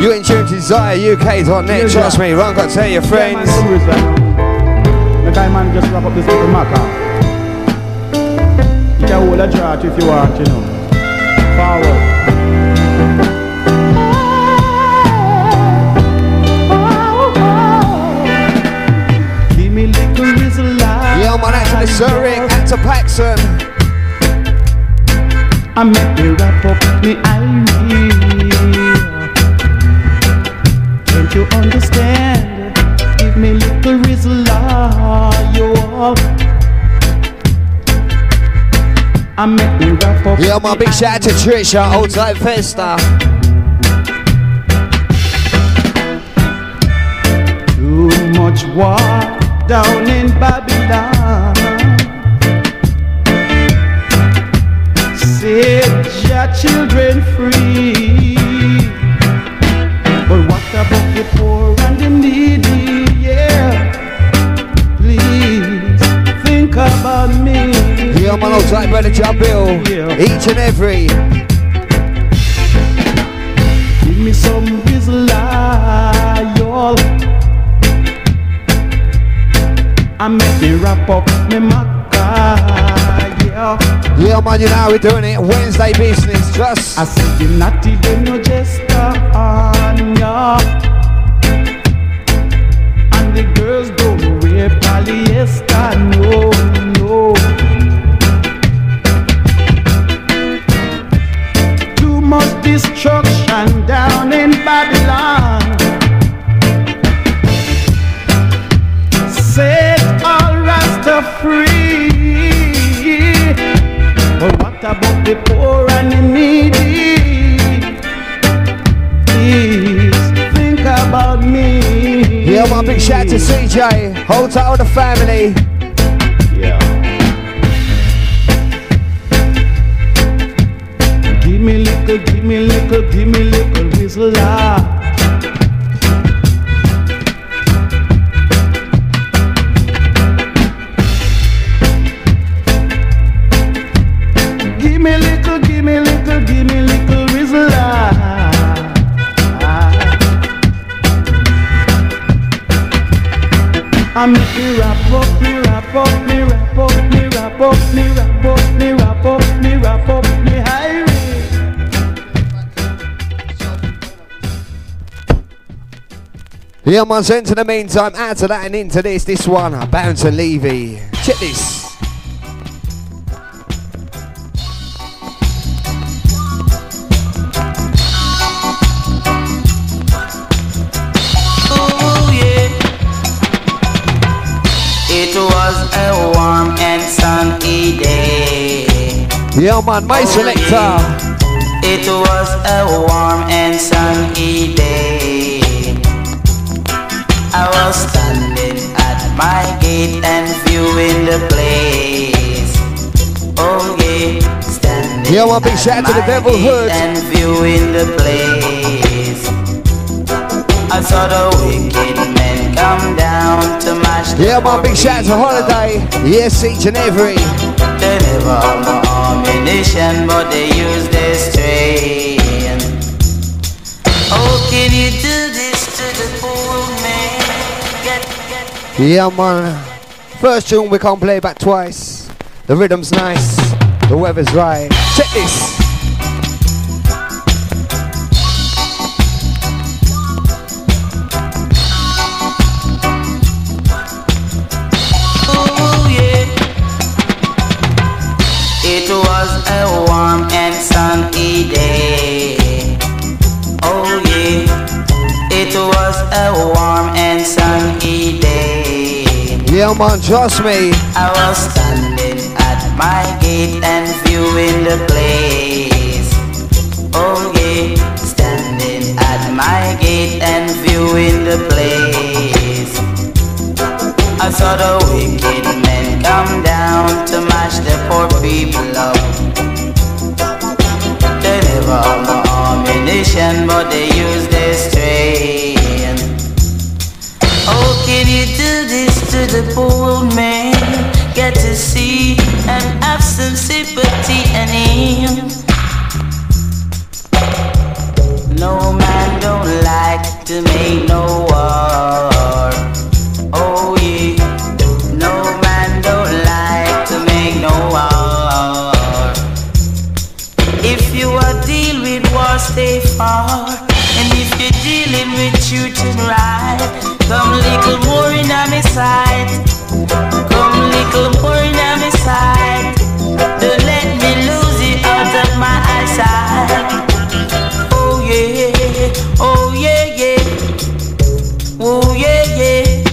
You in tune to ZayaUK.net, trust me, run, got to tell your friends. The guy man just wrap up this little maca. You can hold a drought if you want, you know. Forward. Give me little rizzle light. Yeah, man, out to the Sir Rick, out to Paxson. I make me wrap up me Irie. Can't you understand? Give me little rizzle you all. I make me wrap up. Yeah, my big shout out to Trisha, Old Time Festa. Too much war down in Babylon. Set your children free. But what about the poor and the needy? Yeah, please think about me. Yeah, my old time brother Jabil, each and every. Give me some whizzle, y'all. I make me wrap up me maca, yeah. Yeah, man, you know how we're doing it. Wednesday business, just. I said the natty them no just on ya. And the girls don't wear polyester, no, no. Too much destruction down in Babylon. Set all Rasta free. But what about the poor and the needy? Please think about me. Yeah, my big shout out to CJ, hold tight all the family. Yeah. Give me little, give me little, give me little whistle. Give me little, give me little, give me little whistle. I make me wrap up, me wrap up, me wrap up, me wrap up, me wrap up, me wrap up, me wrap up, me highway. Yeah, man, so into the meantime, out to that and into this one, Bounce and Levy. Check this. It was a warm and sunny day. Yeah, man, my selector. It was a warm and sunny day. I was standing at my gate and viewing the place. Oh yeah, standing yeah, man, big shout out to the Devil Hood and viewing the place. I saw the wicked men come down to mash the yeah, my big shout out to Holiday. Yes, each and every. They never have no ammunition, but they use their strength. Oh, can you do this to the poor man? Yeah, man. First tune we can't play back twice. The rhythm's nice. The weather's right. Check this. It was a warm and sunny day. Oh yeah, it was a warm and sunny day. Yeah, man, trust me. I was standing at my gate and viewing the place. Oh yeah, standing at my gate and viewing the place. I saw the wicked men come down to mash the poor people up. They never have no ammunition, but they use their strength. Oh, can you do this to the poor man? Get to see and have some sympathy in him. No man don't lie. to make no war. Oh yeah, no man don't like to make no war. If you are deal with war, stay far. And if you're dealing with truth and right, come little more in my side. Come little more in my side. Don't let me lose it out of my eyesight. Oh yeah, oh yeah, yeah. Oh yeah, yeah.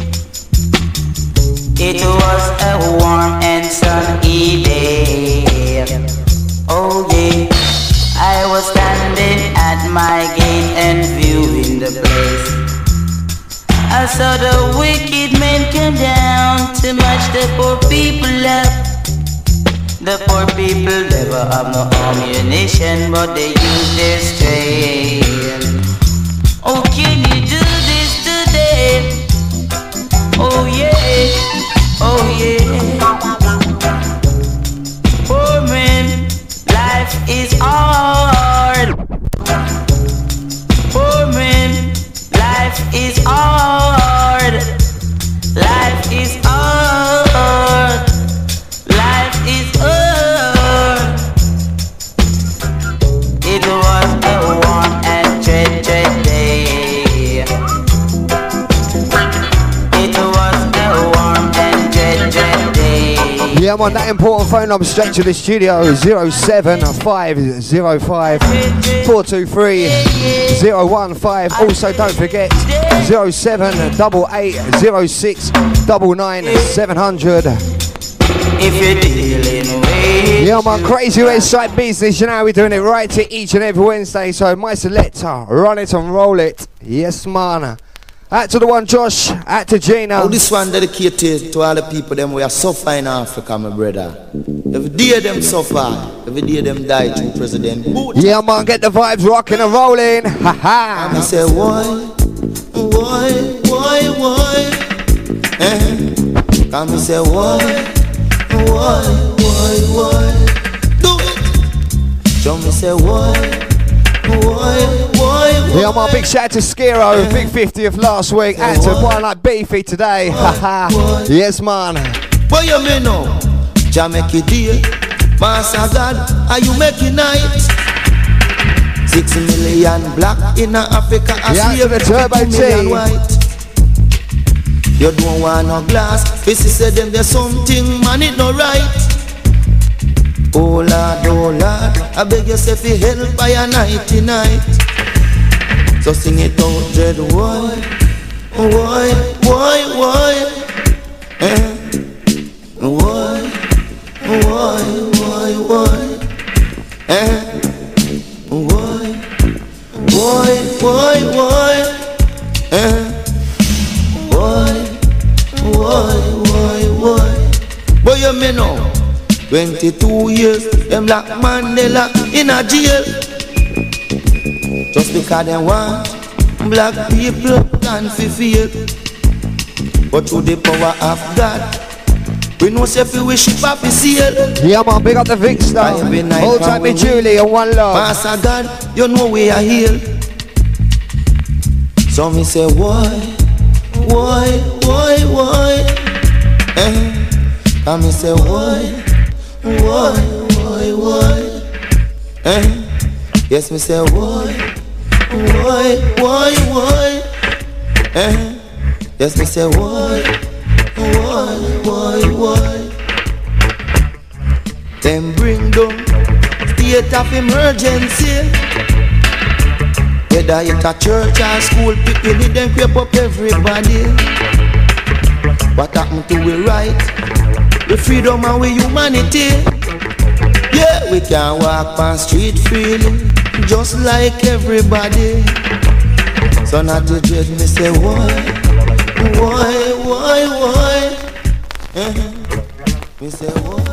It was a warm and sunny day. Oh yeah. I was standing at my gate and viewing the place. I saw the wicked men come down to match the poor people up. The poor people never have no ammunition, but they use their strength. Oh, can you do this today? Oh yeah, oh yeah. Poor men, life is hard. Poor men, life is hard. Life is hard. Life is hard. It was a warm and dread day. It was a warm and dread day. Yeah, I'm on that important phone number straight to the studio. 07505 423 015. Also, don't forget 07880 99 If you're dealing with Yeah, my crazy website business. You know we're doing it right to each and every Wednesday. So my selector, run it and roll it. Yes, man. Out to the one Josh, out to Gina. Oh, this one dedicated to all the people them we are suffer in Africa, my brother. Every day them suffer, every day them die through President Bush. Yeah, man, get the vibes rocking and rolling. Ha ha. And I say, why? And I say, why? Do it. Show me say, why? Yeah, my big shout to Skiro, big 50th last week. Out to one like Beefy today. Haha. Yes, man. What you mean now? Jah make it day, Master God, are you making night? 6 million black in Africa, yeah, to the Turbo T. You don't want no glass. This is say them there's something, man, it no right. Oh Lord, I beg yourself to help by a nighty night. So sing it out, dread, why? Why? Boy, you may know 22 years, them black Mandela in a jail. Just because they want black people can fulfill. But through the power of God, we know if we wish it up seal. Yeah, man, big up the Vic star. Hold tight me Julie and one love. Master God, you know we are here. So me say why? And me say why? Yes, me say why? Yes, me say why? Them bring down state of emergency. Whether it's a church or school, people need them creep up everybody. What happened to we right? We freedom and we humanity. Yeah, we can walk on street freely, just like everybody. So not to dread me say why? Me say why?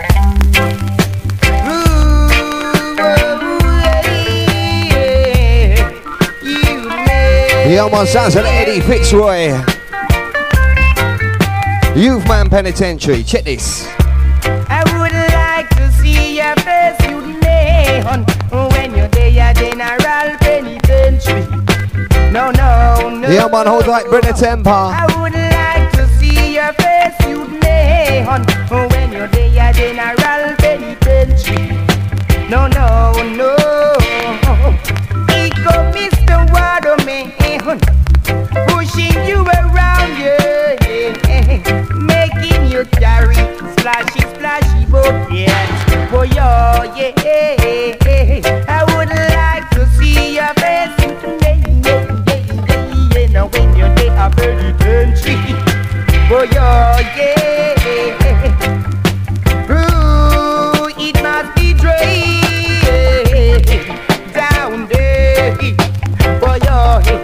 Yeah, man, sounds like Eddie Fitzroy. Youth Man Penitentiary, check this. I would like to see your face, youth man, when you're there, General Penitentiary. No, no. Yeah, man, hold tight, bring the temper. I would like to see your face, you'd neon. When you're there, General Penitentiary. No, no, no. Ego, Mr. Waterman, pushing you around, yeah, making you carry splashy, splashy boat, yeah. Oh, yeah, yeah. I would like to see your face, now when you're there, a penitentiary. Oh, yeah, yeah. Ooh, it must be dry down there. Oh, yeah.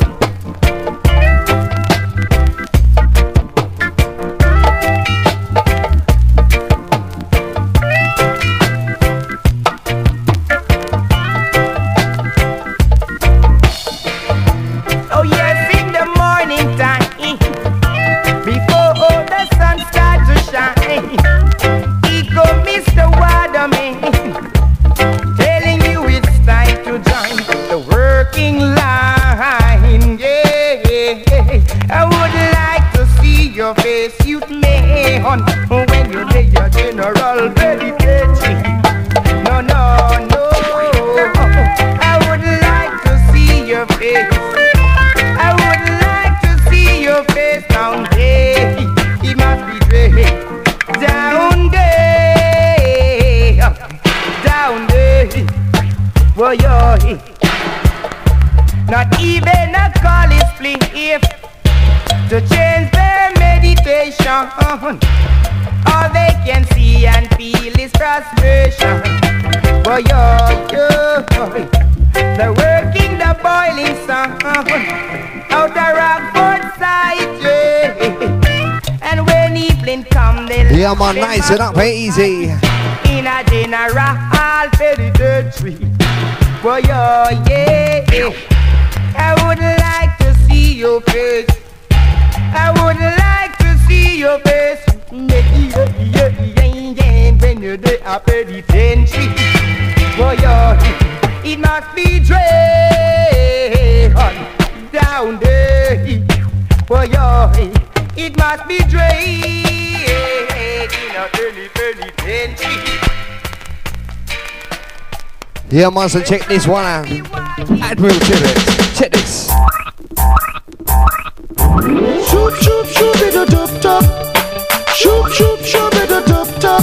Oh, yes, in the morning time, before all the sun starts to shine, he come Mr. Waterman, telling you it's time to join the working line. Yeah, I would like to see your face, youth man, when you're there, General Penitentiary. No, no, no. I would like to see your face. I would like to see your face down there. It must be great. Down there. Down there. Well, you're not even a call is if to change their meditation. All they can see and feel is frustration. Well, you're they're working the boiling sun out a Rockford side, yeah. And when evening come, they Yeah, man, nice and up, easy. in a General Penitentiary. Well, yeah. I would like to see your face. I would like to see your face. When you're there, a penitentiary. Well, yeah, it must be dread down there. Well, yeah, it must be dread in a early penitentiary. Yeah, man, so check this one out. Admiral Tibbet, check this. Shoop, shoop, shoop, it a dub dub. Shoop, shoop, shoop, it a dub dub.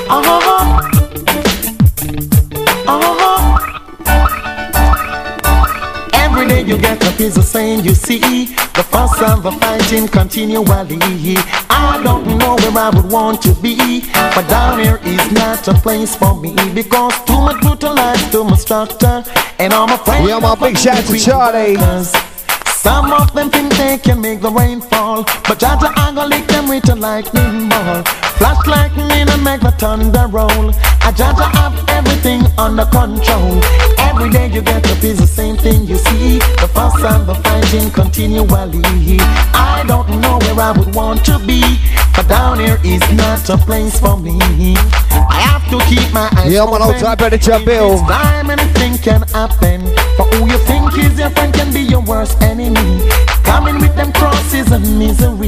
Every day you get up is the same, you see. The fuss and the fighting continually. I don't know where I would want to be, but down here is not a place for me, because too much brutalized, too much structure, and I'm afraid. Yeah, my big shout out to Charlie. Some of them think they can make the rain fall, but Jaja I gonna lick them with a lightning ball. Flash lightning and make the thunder roll. I Jaja have everything under control. Every day you get up is the same thing you see. The fuss and the fighting continually. I don't know where I would want to be, but down here is not a place for me. I have to keep my eyes Yeah, man, old type of the Jabil. It's time anything can happen. For who you think is your friend can be your worst enemy. Coming with them crosses and misery.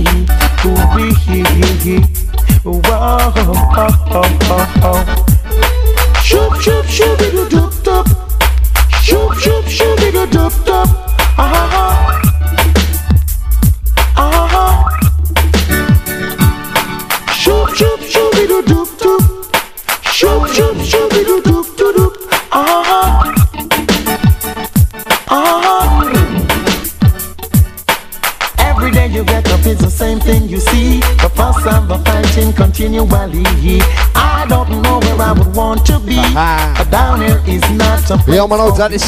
Whoa, shoop, shoop, shoop, it a dub dub. Shoop, shoop, shoop, it a dub dub. Shoop, shoop, shoop, it a dub dub. Shoop, shoop, shoop, it a dub dub. Every day you get up is the same thing you see. The fuss and the fighting continually. I don't know where I would want to be, but down here is not a place. Yeah, man, old that is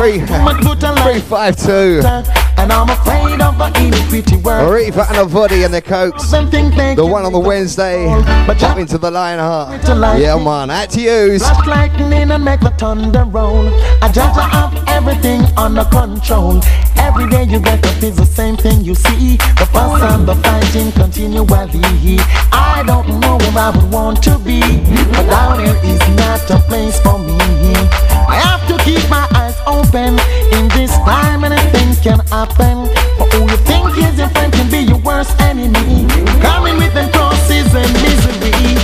63352. And I'm afraid of the iniquity world. Reva and the body and the cokes. The one on the Wednesday. Jump into the Lionheart. Yeah, man, out to use. Flash lightning and make the thunder roll. I just have everything under control. Every day you get up is the same thing you see. The fuss and the fighting continually. I don't know where I would want to be, but down here is not a place for me. I have to keep my eyes open. In this time, anything can happen. For who you think is your friend can be your worst enemy. Coming with them crosses and misery.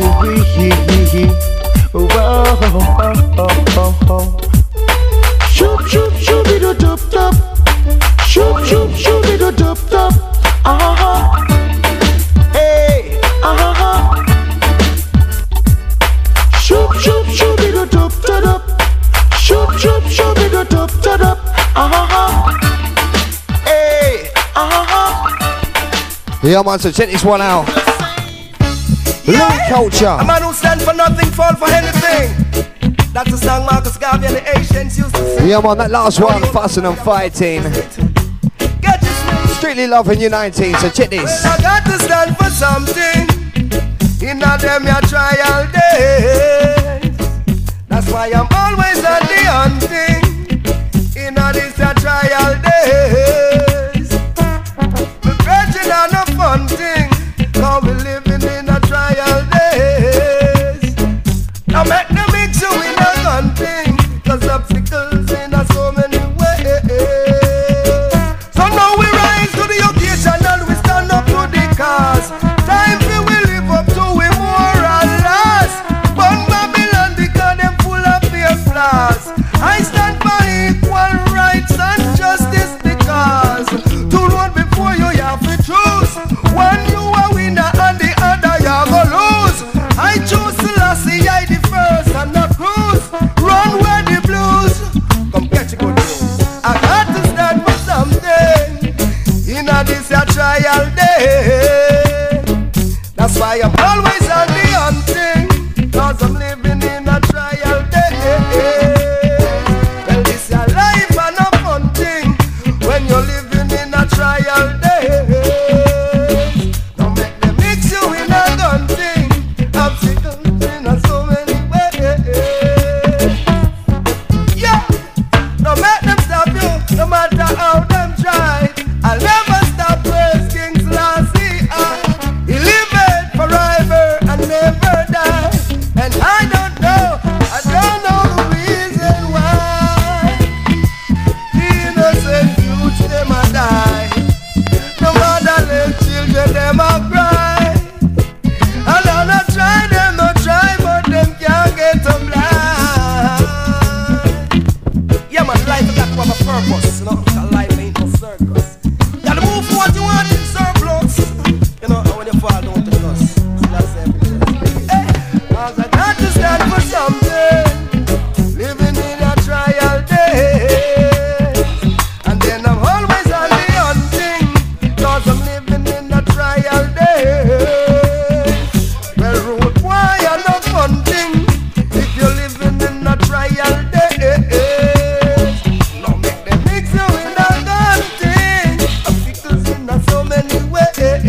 Shoot, shoot, shoot, be the top, top. Shoot, shoot, shoot, be the top, top. Hey, shoot, shoot, shoot, be the top, top. Shoot, shoot, shoot, be the top, top. Hey, Yeah, man, so check this one out. Louis Culture. A man who stand for nothing, fall for anything. That's the song Marcus Garvey and the Asians used to sing. Yeah, man, that last one, Fussing and Fighting. Get this man. Strictly Loving You 19, so check this. Well, I got to stand for something. In a them your trial days. That's why I'm always on the hunting. In a this your trial days. We're virgin on a fun thing. Now we living in a trial days. Now make them mix you in a gun thing. Cause obstacles in a so many ways. So now we rise to the occasion and we stand up to the cause. Time for we live up to we moral laws. But Babylon because them full of their flaws. I stand for equal rights and justice because to run before you have to choose. One you a winner and the other you go lose. I choose Selassie, I the first and the cruise. Run where the blues. Come catch a good news. I got to stand for something. In a this a trial day. That's why I'm always on the hunting. Cause I'm living in a trial day. Well, this your life and a fun thing. When you're living in a trial day. Don't make them mix you in a gun thing. Obstacles in a so many ways. Yeah. Don't make them stop you. No matter how them try. I'll never stop praise King Selassie. He liveth forever and never die. And I don't know the reason why. The innocent youths them a die. No motherless children them a cry. And I not try them, no try, but them can't get them blind. Yeah man, life has got to have a purpose, you know. Cause life ain't no circus. You gotta move for what you want in surplus. You know, and when you fall, don't take us. That's it. Hey, cause I got to stand for something. Living in a trial day. And then I'm always on the hunting. Cause I'm living in a trial day. Well, road boy, you're no fun thing. If you're living in a trial day. Now make them mix you in a gun thing. Obstacles in a so many ways.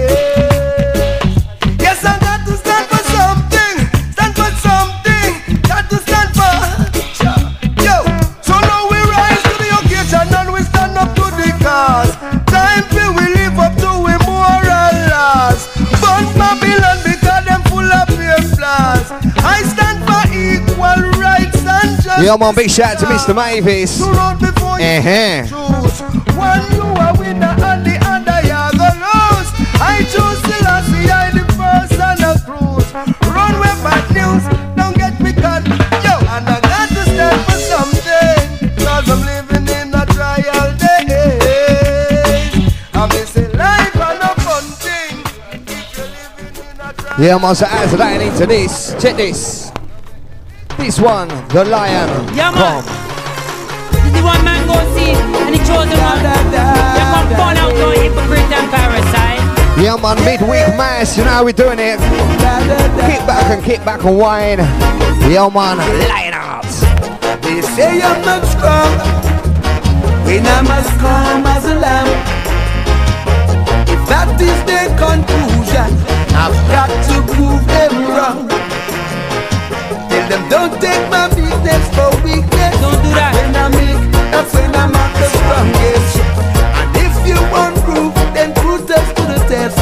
Yes, I got to stand for something. Stand for something. Got to stand for. Yo, so now we rise to the occasion and we stand up to the cause. Time for we live up to we moral laws. But Babylon because them full of their flaws. I stand for equal rights and justice. Yeah, man, big shout out to Mr. Mavis. To run before you choose. One you a winner and the other you go lose. I choose Selassie, I the first and the cruise. Run with bad news, don't get me caught. Yo, and I got to stand for something. Cause I'm living in a trial day. I'm missing life and a fun thing. If you're living in a trial Yeah, man, so add to that and into this. Check this. This one, The Lion. Yeah, man. Come. This is the one man go see and the chosen one. You come burn out no hypocrite and parasite. Yeah, man, midweek mass, you know how we're doing it. Kick back and wine. Yeah, man, Lion Out. They say I'm not strong when I'm as calm as a lamb. If that is their conclusion, I've got to prove them wrong. Tell them don't take my weakness for weakness. Don't do that. When I'm weak, that's when I'm at the strongest. And if you want proof, then prove us to the test.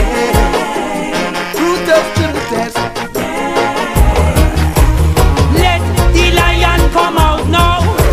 Prove us to the test. Let the lion come out now.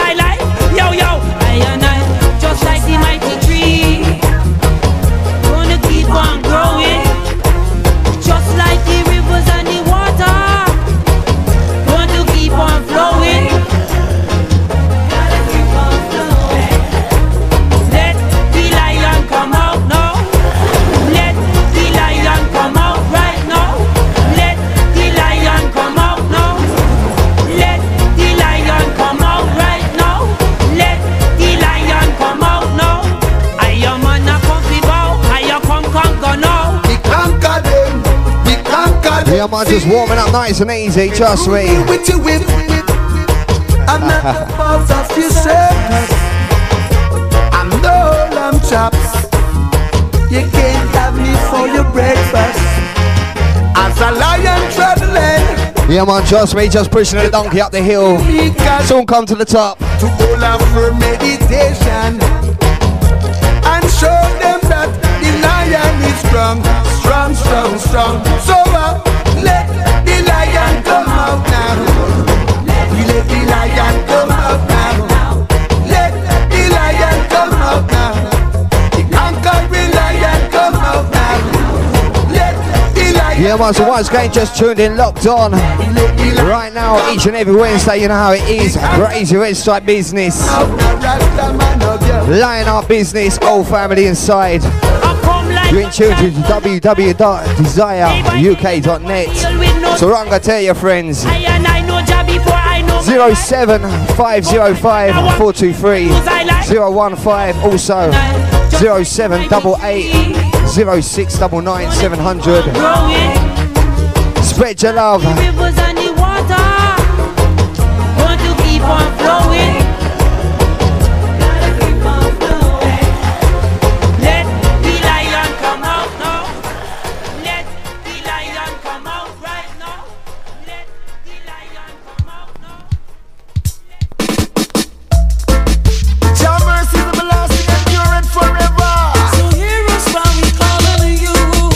I like? Yo, yo, I and I, just like the mighty tree, gonna keep on growing, just like the rivers and the water, going to keep on flowing. Gotta keep on flowing. Let the lion come out now. Let the lion come out right now. Let the lion come out now. Let the lion come out right now. Let the lion come out now. I am on a comfy bow. I am conquer now. We conquer them. We conquer them. Yeah, man, just warming up nice and easy, trust me. With you, with. I'm not the boss of your circus. I'm no lamb chops. You can't have me for your breakfast. As a lion traveling, Yeah, man, trust me, just pushing the donkey up the hill. we got Soon come to the top. to hold up for meditation and show them that the lion is strong, strong, strong, strong. So let the lion come out now. We let the lion come out now. Let the lion come out now. The conquering lion come out now. Let the lion. Yeah, man, so once again, just tuned in, locked on. Right now, each and every Wednesday, you know how it is. Crazy Rich type business. Line up business, old family inside. You're in tune to www.desireuk.net. So I'm gonna tell your friends. 07505 423 015, also 0788 0699 700. Spread your love. Rivers and the water, going to keep on flowing. Gotta keep on flowing. Let the lion come out now. Let the lion come out right now. Let the lion come out now. Your mercy is everlasting and endureth forever. So hear us while we call on you.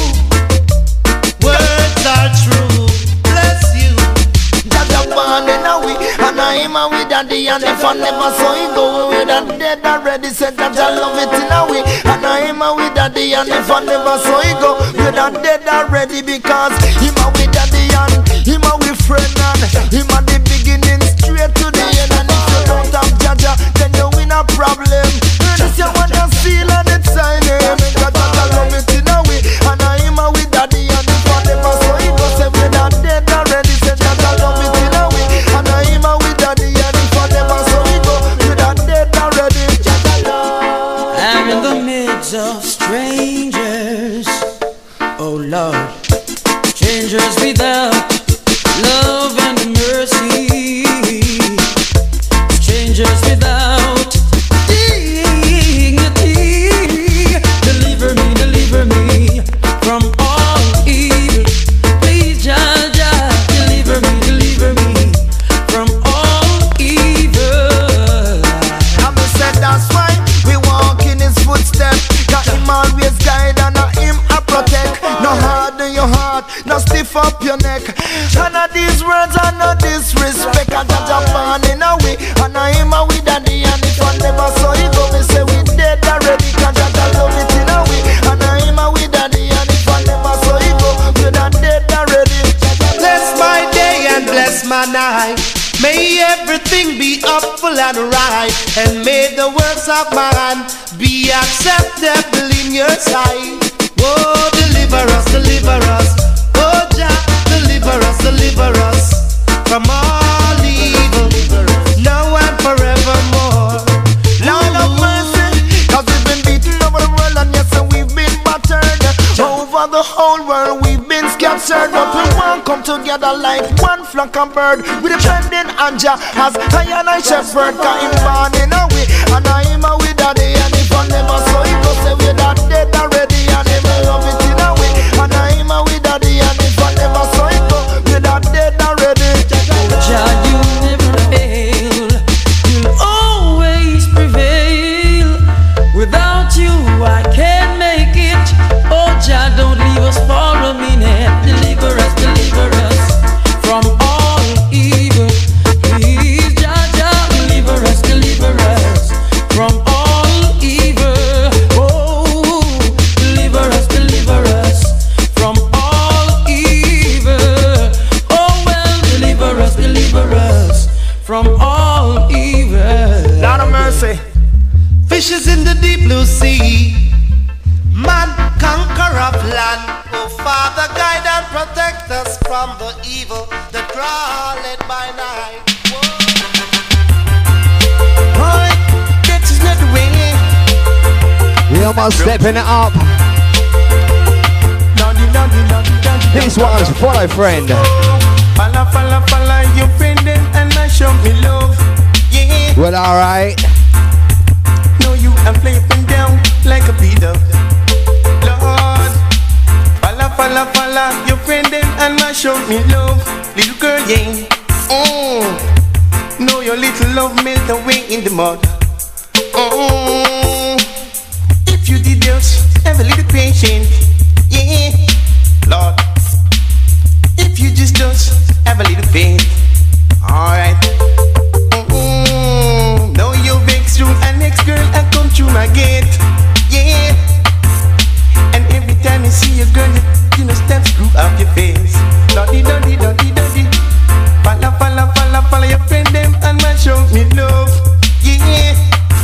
Words are true. Bless you. Jaja born in a way, and I am a with daddy, and if I never saw it go, we done dead already. Said that I love it in a way, and I am a with daddy, and if I never saw it go, we done dead already. Because him a with daddy, and him a with friend, and him a the beginning straight to the end. And if you don't have Jaja, then you in a problem. This you want to seal and it's signing. Jaja love it in a way, and I am a with daddy, and if I never saw it go, say we done dead already. Said Jaja love it in a way, and I am a with daddy, and if I never saw it go, we done dead already. Jaja love. I'm in the midst of strangers. Oh Lord, strangers without love and mercy. Strangers without dignity. Deliver me from all evil. Please, Jaja, deliver me from all evil. I'm said that's why we walk in his footsteps. Got him always guide and him a protect. No harden your heart, no stiff up your neck. None of these words are no disrespect. I got Japan in a way, and I am a with daddy. And if I never saw it go, me say we dead already. Cause I love it in a way, and I am a with daddy. And if I never saw it go, we done dead already. Bless my day and bless my night. May everything be upful and right, and may the works of man be acceptable in your sight. Oh, deliver us, oh Jah, deliver us from all evil, now and forevermore. Lord of mercy, cause we've been beaten over the world, and yes, and we've been battered. Over the whole world, we've been scattered. But we won't come together like one flock of bird. With a bending Anja as I and I shepherd. Cause him born in a way, and I am a with daddy. And if I never saw it, go say we're not dead already. And if I love it in a way, and I am a with daddy. And if I never saw it, go we're not dead already. Jah, you never fail. You'll always prevail. Without you, I can't make it. Oh Jah, don't leave us for a minute. Deliver us from all evil. Please, Jah, deliver us. say, fishes in the deep blue sea, man conquer of land. Oh Father, guide and protect us from the evil that crawleth by night. Boy, that is not the way. We almost stepping it up. This one's Follow Friend. Follow, follow, follow your friend and I show me love. Yeah. Well, alright. No, you and play up and down like a beat-up. Lord, follow, follow, follow your friend and I show me love. Little girl, yeah. No, your little love melt away in the mud. If you did just have a little patience, yeah, Lord. If you just have a little faith, alright. Now you vex through an next girl and come through my gate, yeah. And every time you see a girl, you know step screw up your face. Lordy, lordy, lordy, lordy. Follow, follow, follow, follow your friend them and man show me love, yeah.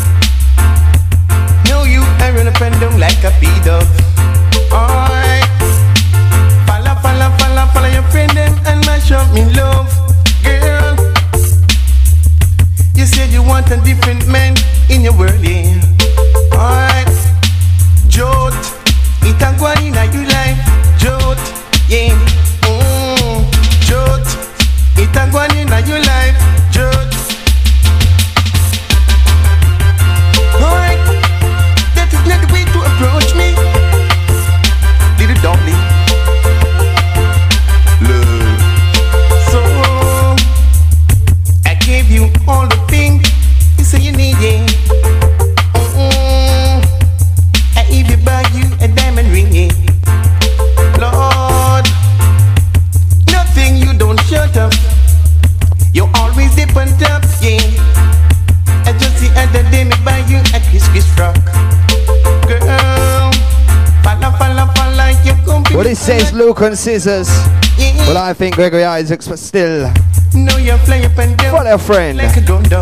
Know you and run up and down like a beat-up, alright. Follow, follow, follow, follow your friend them and man show me love, girl. You said you want a different man in your world, yeah. Alright. Jot, it a go in your life. Jot, yeah. Jot, it a go in your life. Jot. Alright. That is not the way to approach me. Little darling. Love. So I gave you all the things you say you need, yeah. I even buy you a diamond ring, yeah. Lord, nothing you don't shut up. You always dip on top, yeah. I just the other day me buy you a Christmas frock, girl. Follow, follow, follow your company. What it says, Luke and Scissors. Yeah. Well, I think Gregory Isaacs, but still. No, you're flying up and down. Follow Friend. Like a drum dog.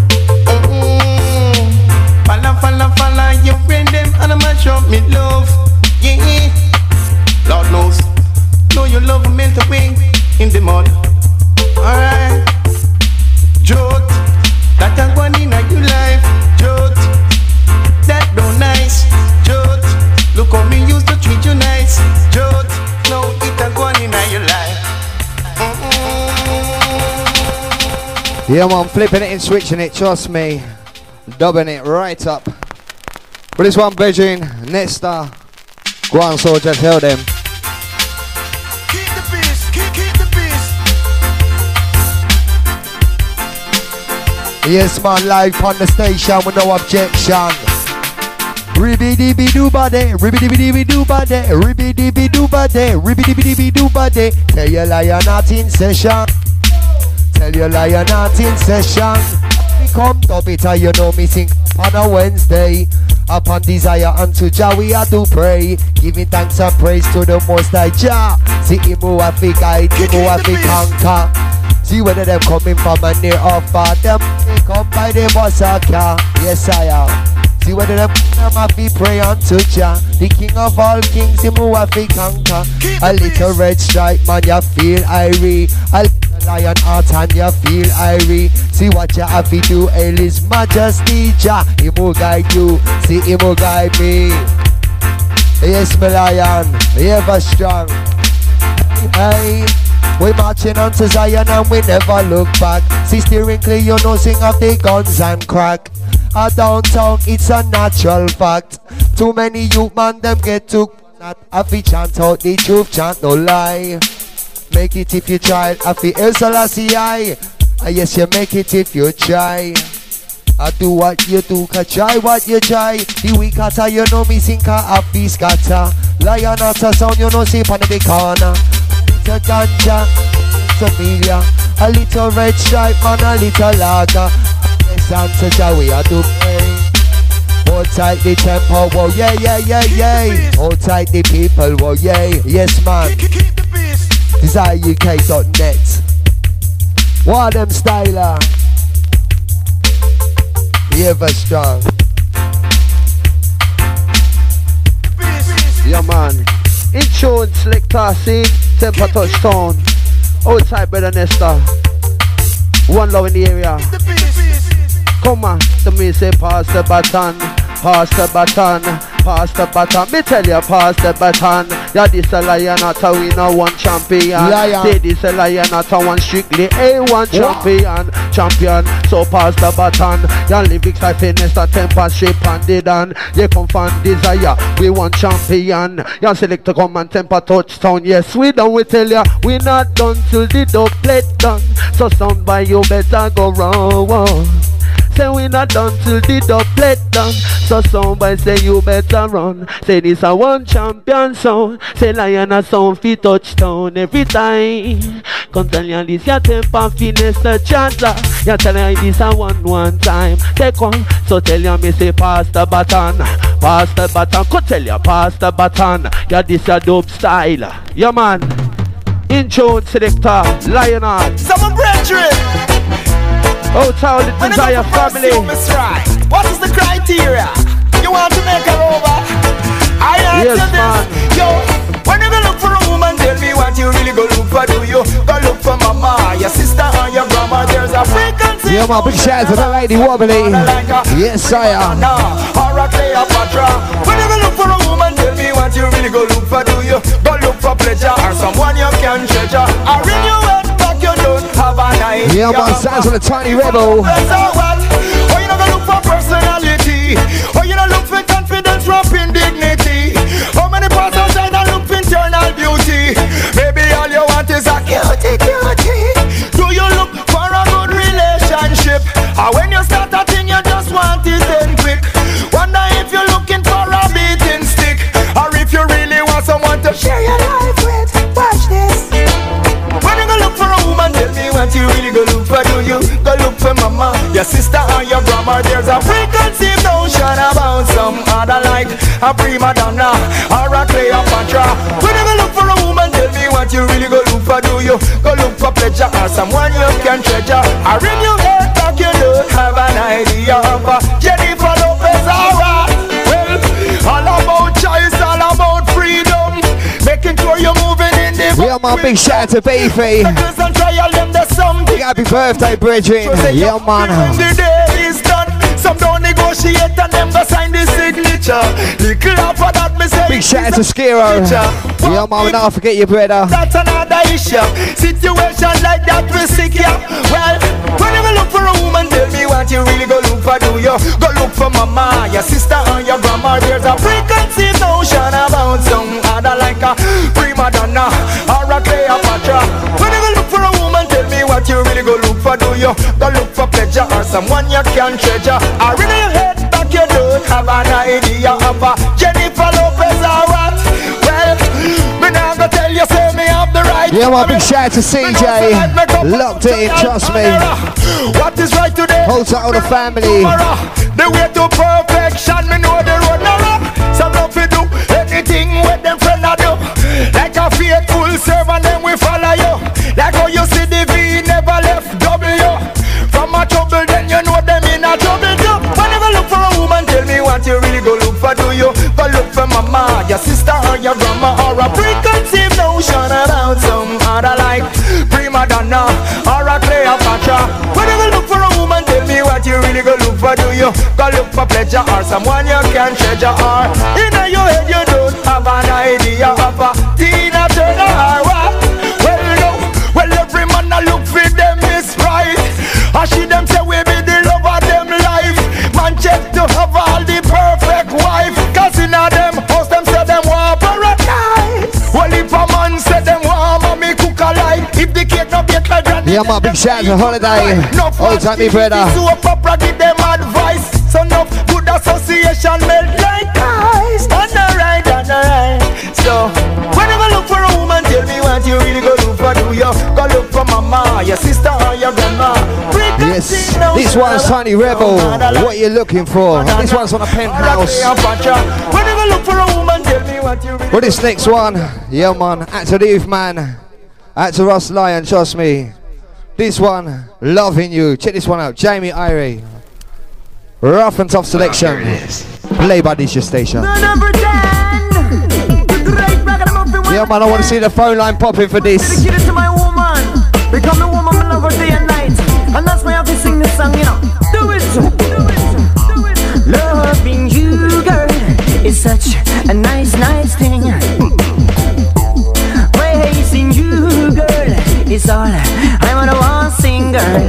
Follow, follow, follow your friend them and I'ma show me love, yeah. Lord knows, know your love will melt away in the mud. Alright. Jot, that a one in your life. Jot, that don't nice. Jot, look how me used to treat you nice. Jot, now it a one in your life. Yeah, man, flipping it and switching it, trust me. Dubbing it right up. But this one, Beijing, Nesta. Go on, soldier, tell them. Keep the peace, keep the peace. Yes, man, live on the station with no objection. Ribby-dibby-doo-ba-day, ribby-dibby-dibby-doo-ba-day, ribby-dibby-doo-ba-day, ribby-dibby-doo-ba-day. Tell your liar not in session. Tell your liar not in session. Come top it, you know me sing on a Wednesday. Upon desire unto Jah we are to pray, giving thanks and praise to the Most High Jah. See him who have to guide, him who have to conquer. See whether them coming from a near or far, them they come by the bus or car. Yes I am. See whether them have to pray unto Jah, the King of all kings, him who have to conquer. A little red stripe man, you feel irie. A lion heart and you feel irie. See what you have to do, hail his majesty Jah. Him will guide you, see him will guide me. Yes, my lion, ever strong. Hey, we marching on to Zion and we never look back. See steering clear, you know, sing of the guns and crack. A downtown, it's a natural fact. Too many youth man, them get took. Not have to chant out the truth, chant no lie. Make it if you try, I feel El Selassie I. Yes, you make it if you try. I do what you do, cause try what you try. The weak hotter, you know me sink a happy scatter. Lion at a sound, you know see on the corner. Little ganja, familiar. A little red stripe, man, a little lager. Yes, answer Jah, we are to pray. Hold tight the tempo, whoa, yeah, yeah, yeah, yeah. Hold tight the people, whoa, yeah, yes, man. DesireUK.net. What them styler? The ever strong. Yeah, man. In tune, selector, scene, temper touchdown. Outside, brother Nesta. One love in the area. Come on, to me say pass the baton, pass the baton, pass the baton. Me tell you pass the baton. Yeah, this a lion, not a winner, one champion. Say this a lion, not a one strictly A1 champion. So pass the baton. Your lyrics like fitness, a temper shape and did on. You come from desire, we want champion. Your select to come and temper touchdown. Yes, we done, we tell ya, we not done till the dub plate done. So sound by you better go round. Say we not done till the dub plate done. So somebody say you better run. Say this a one champion sound. Say lion a sound fi touchdown every time. Come tell you this your temper finesse the chatter. You tell you this a one time. Take one. So tell you me say pass the baton. Pass the baton. Could tell you pass the baton. Yeah, this a dope style. Yeah, man. In tune selector Lionheart. Some brethren. Hotel the Desire family. What is the criteria? You want to make her over? I answer yes, this. Man. Yo, when you go look for a woman, tell me what you really go look for. Do you go look for mama, your sister, or your grandma? There's a frequency. Yeah, my big shout out to the lady wobbly. Yes, sire. Or a Cleopatra. When you go look for a woman, tell me what you really go look for. Do you go look for pleasure or someone you can treasure? Or in your head back you don't have an idea. Yeah, my sounds on the Tiny Rebel. Oh, you don't look for personality. Oh, you don't look for confidence, rapping dignity. How many parts outside and look for internal beauty? Maybe all you want is a cutie. Do you look for a good relationship? Or when you start a thing, you just want it then quick. Wonder if you're looking for a beating stick, or if you really want someone to share your life with. Watch this. When you go look for a woman, tell me what you really go look for. Do you go look for mama, your sister, or your grandma? There's a preconceived notion about some other like a prima donna or a Cleopatra. When you go look for a woman, tell me what you really go look for. Do you go look for pleasure or someone you can treasure? Or in your head back you don't have an idea of Jennifer Lopez or well, all about choice, all about freedom, making sure you're moving in the Yeah, my big shout out to Beefy. Happy birthday, Bridget. Yeah, man. When the day is done, some don't negotiate and them go sign the signature. Little after that, me say big shout out to Skiro. Yeah, man, we not forget your brother. That's another issue. Situation like that we sick ya. Well, when you look for a woman, tell me what you really go look for. Do you go look for mama, your sister, or your grandma? There's a preconceived notion about some other like a prima donna or a Cleopatra. When you go look for a woman, tell me what you really go look for. Do you go look for pleasure or someone you can treasure? Or in your head back you don't have an idea of Jennifer Lopez or what? Well, me now go tell you, say me have the right. Yeah, my big shout out to CJ. Locked it in, trust me. What is right today? Hold to all the family. The way to perfection, me know the road no rock. Some love to do anything with them friend I do. Like a faithful servant, then we follow you. Like how you see the V never left W. From a trouble, then you know them in a trouble too. Whenever look for a woman, tell me what you really go look for. Do you go look for mama, your sister, or your grandma, or a preconceived notion about some other like prima donna or a Cleopatra? Whenever look for a woman, tell me what you really go look for. Do you go look for pleasure or someone you can treasure? Or in your head you don't have an idea of a Tina Turner or what? Well no, well every man a look for them is right. I see them say we be the love of them life. Man check to have all the perfect wife. Cause in a them house them say them want paradise. Well if a man say them want mommy cook a life. If the cake no bake like granny. Yeah, my big shout out to Holiday. Hold tight, me brother. So Papa give them advice. So no good association melt like ice. On the right, on the right. So whenever look for a woman, tell me what you really go look for. Do you go look for mama, your sister, or your grandma? Yes, this one's Tiny Rebel. What you looking for? This one's on a penthouse. Whenever look for a woman, tell me what you really. What is next one? Yeah, man. Out to the youth, man. Out to Ross Lyon, trust me. This one, Loving You. Check this one out. Jamie Irie. Rough and tough selection. Play by DJ Station. Yeah, man, I want to see the phone line popping for this. Dedicated to my woman. Become the woman I love her day and night. And that's why I have to sing this song, you know. Do it, do it, do it. Loving you, girl, is such a nice, nice thing. Praising you, girl, is all I wanna want, sing, girl.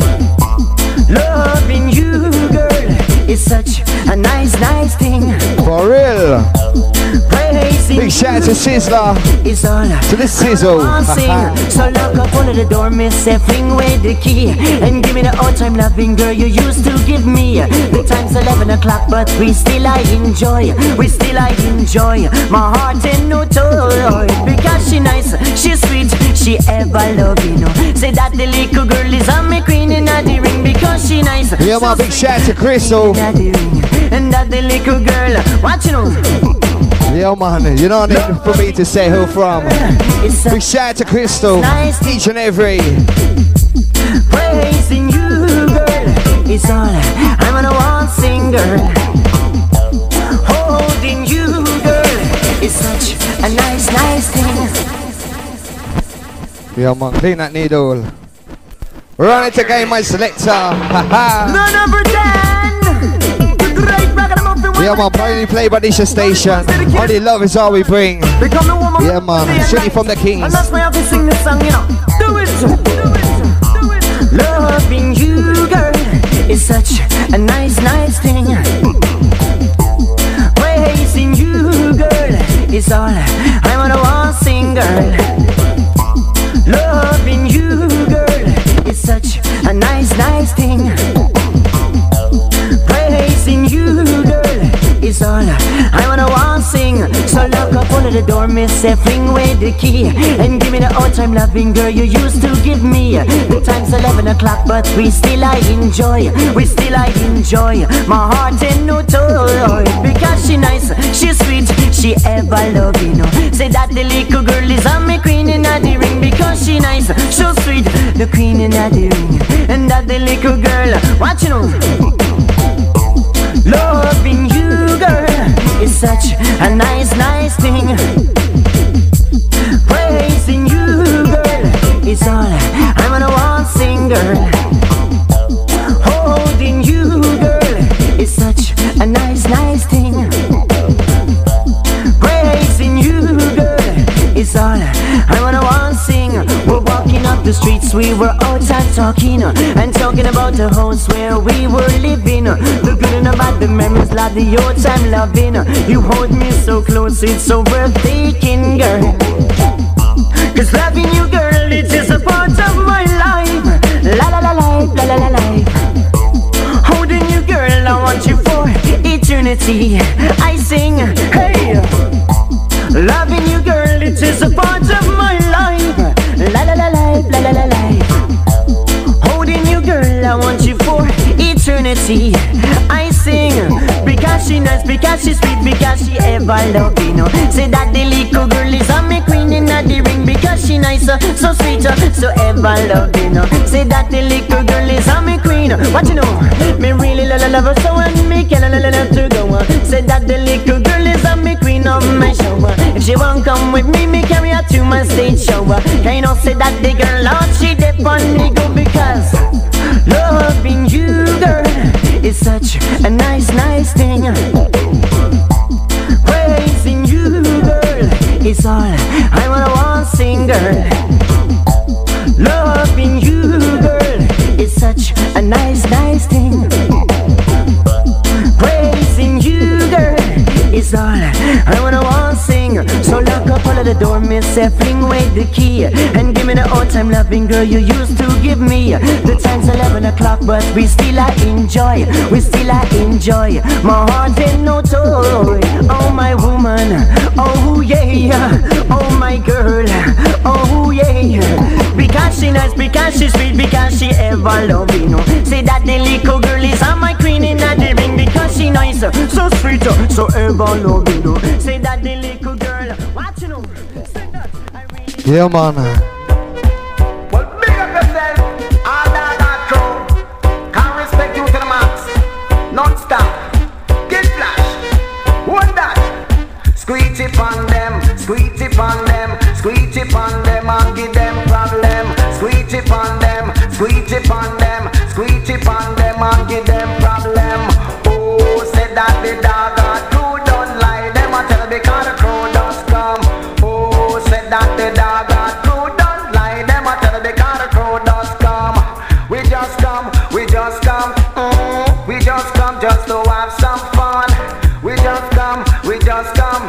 Loving you, girl, is such a nice, nice thing. For real. Praising big shout out to Sizzler. Is all to the Sizzle. So lock up all of the door, miss, say fling away the key and give me the old time loving girl you used to give me. The time's 11 o'clock, but we still I enjoy. We still I enjoy. My heart in no toy because she nice, she sweet, she ever love, you know. Say that the little girl is on me queen in the ring because she nice. Yeah, my big shout out to Crystal. And that the little girl, what you know? Yeah, man, you don't need for me to say who from. Big shout out to Crystal, each and every. Praising you, girl, is all I'm gonna want, sing, girl. Holding you, girl, is such a nice, nice thing. Yeah, man, clean that needle. Run it again, my selector. None ever done. Yeah, man, proudly play by DJ Station. Only love is all we bring. Yeah, man, straight from the Kings. And that's why I have to sing this song, you know. Do it, do it, do it. Loving you, girl, is such a nice, nice thing. Praising you, girl, is all I wanna want, sing, girl. Loving you, girl, is such a nice, nice thing. Praising you, girl, is all I wanna want, sing. So lock up all of the door, miss, say fling away the key and give me the old time loving girl you used to give me. The time's 11 o'clock, but we still I enjoy. We still I enjoy. My heart in no toy because she nice, she sweet, she ever love, you know. Say that the little girl is on me queen in the ring because she nice, so sweet, the queen in the ring. And that the little girl, what you know? Loving you, girl, is such a nice, nice thing. Praising you, girl, is all I wanna want, sing, girl. Holding you, girl, is such a nice, nice thing. Praising you, girl, is all I wanna want, sing. We're walking up the streets, we were outside talking and talking about the house where we were living. The good and the bad, the memories, like the old time loving. You hold me so close, it's so worth taking, girl. Cause loving you, girl, it is a part of my life. La la la life, la la la life. Holding you, girl, I want you for eternity. I sing, hey. Loving you, girl, it is a part of my life. La la la life, la la la life. Holding you, girl, I want you for eternity. I sing because she nice, because she's sweet, because she ever love, you know. Say that the little girl is on me queen in the ring because she nice, so sweet, so ever love, you know. Say that the little girl is on me queen. What you know? Me really love her so and me can't let her to go. Say that the little girl is on me queen on my show. If she won't come with me, me carry her to my stage show. Can you know say that the girl out she dip on me go because loving you, girl, is such a nice, nice thing. Praising you, girl, is all I wanna want, sing, girl. Loving you, girl, is such a nice, nice thing. Praising you, girl, is all I wanna want, sing. So lock up all of the door, miss, say fling away the key and give me the old time loving girl you used to give me. The time's 11 o'clock, but we still I enjoy. We still I enjoy. My heart in no toy. Oh my woman, oh yeah, oh my girl, oh yeah. Because she nice, because she sweet, because she ever love, you know. Say that the little girl is on my queen in the ring because she nice, so sweet, so ever love, you know. Say that the little girl, what you know? Say that I really. Yeah, man. Well, big up yourself, all that crew. Can't respect you to the max. No Squeeze it on them, squeeze it on them, squeeze it on them and give them problem. Squeeze it on them, squeeze it on them, squeeze it on them and give them problem. Oh, said that the dog got crew don't lie. Them I tell because the crew does come. Oh, said that the dog got crew don't lie. Them I tell because the crew does come. We just come, we just come, we just come just to have some fun. We just come, we just come,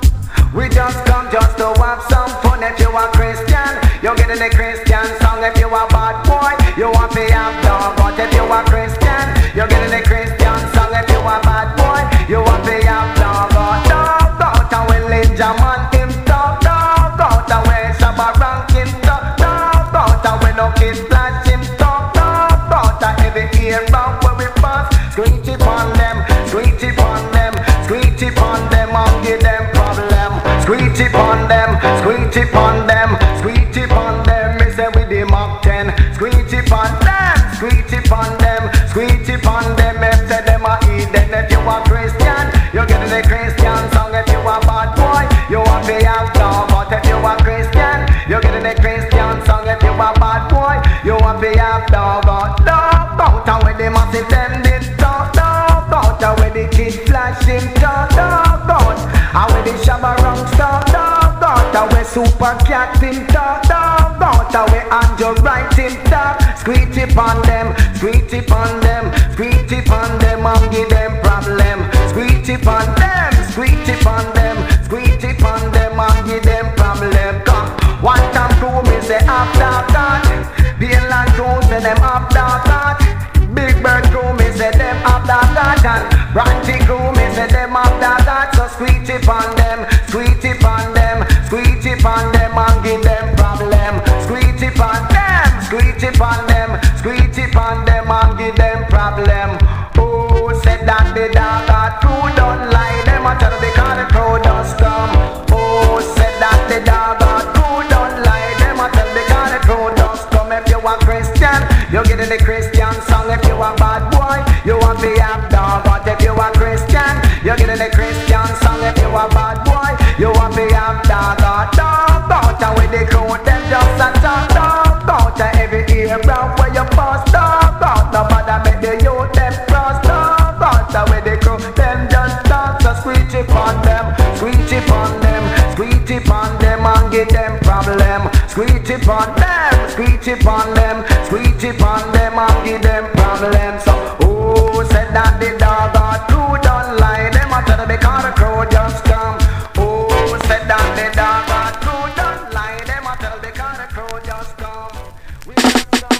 we just come just to have some fun. If you are Christian, you're getting a Christian song. If you are bad boy, you want to have dog. But if you are Christian, you're getting a Christian song. If you are bad boy, you want to have dog. Dog out and we ninja man him dog. Dog out and we shabba rank him dog. Dog out and we no kiss flash him dog. Dog out and every ear round where we pass. Screech it on them, screech it on them, screech it on them and give them problem. Screech it on them, screech it on them, screech it on them. Me say with the Mach 10. Screech it on them, screech it on them, screech it on them. If say them a eat them. If you are Christian, you're getting a Christian song. If you are bad boy, you want to have dog. But if you are Christian, you're getting a Christian song. If you are bad boy, you want to have dog. Dog out and with the massive them did dog. Dog out and with the kid flashing dog. Dog out and with the shabba round star. Dog out and with super cat in dog. Dog out and with Angel writing dog. Squeeze it on them, squeeze it on them, squeeze it on them and give them problem. Squeeze it on them, squeeze it on them, squeeze it on them and give them problem. Come, one time crew me say after that. Being like crew say them after that. Big Bird crew me say them after that. And Branchy crew me say them after that. So squeeze it on them, squeeze it on them, squeeze it on them and give them problem. Squeeze it on them, squeeze it on them, squeeze it on them and give them problem. Oh, said that the dog got crew don't lie. Them a tell because the crew does come. Oh, said that the dog got crew don't lie. Them a tell because the crew does come. If you are Christian, you're getting the Christian song. If you are bad boy, you want to have dog. But if you are Christian, you're getting the Christian song. If you are bad boy, you want to have dog. Dog out and with the crew, them just a talk. Dog out and every ear round where you pass. Dog out, nobody make the youth them cross. Dog out and with the crew, them just talk. So squeeze it on them, squeeze it on them, squeeze it on them and give them problem. Squeeze it on them, squeeze it on them, squeeze it on them and give them problem. So, oh, said that the dog got crew don't lie. Them a tell because the crew just come. Oh, said that the dog got crew don't lie. Them a tell because the crew just come. We just come.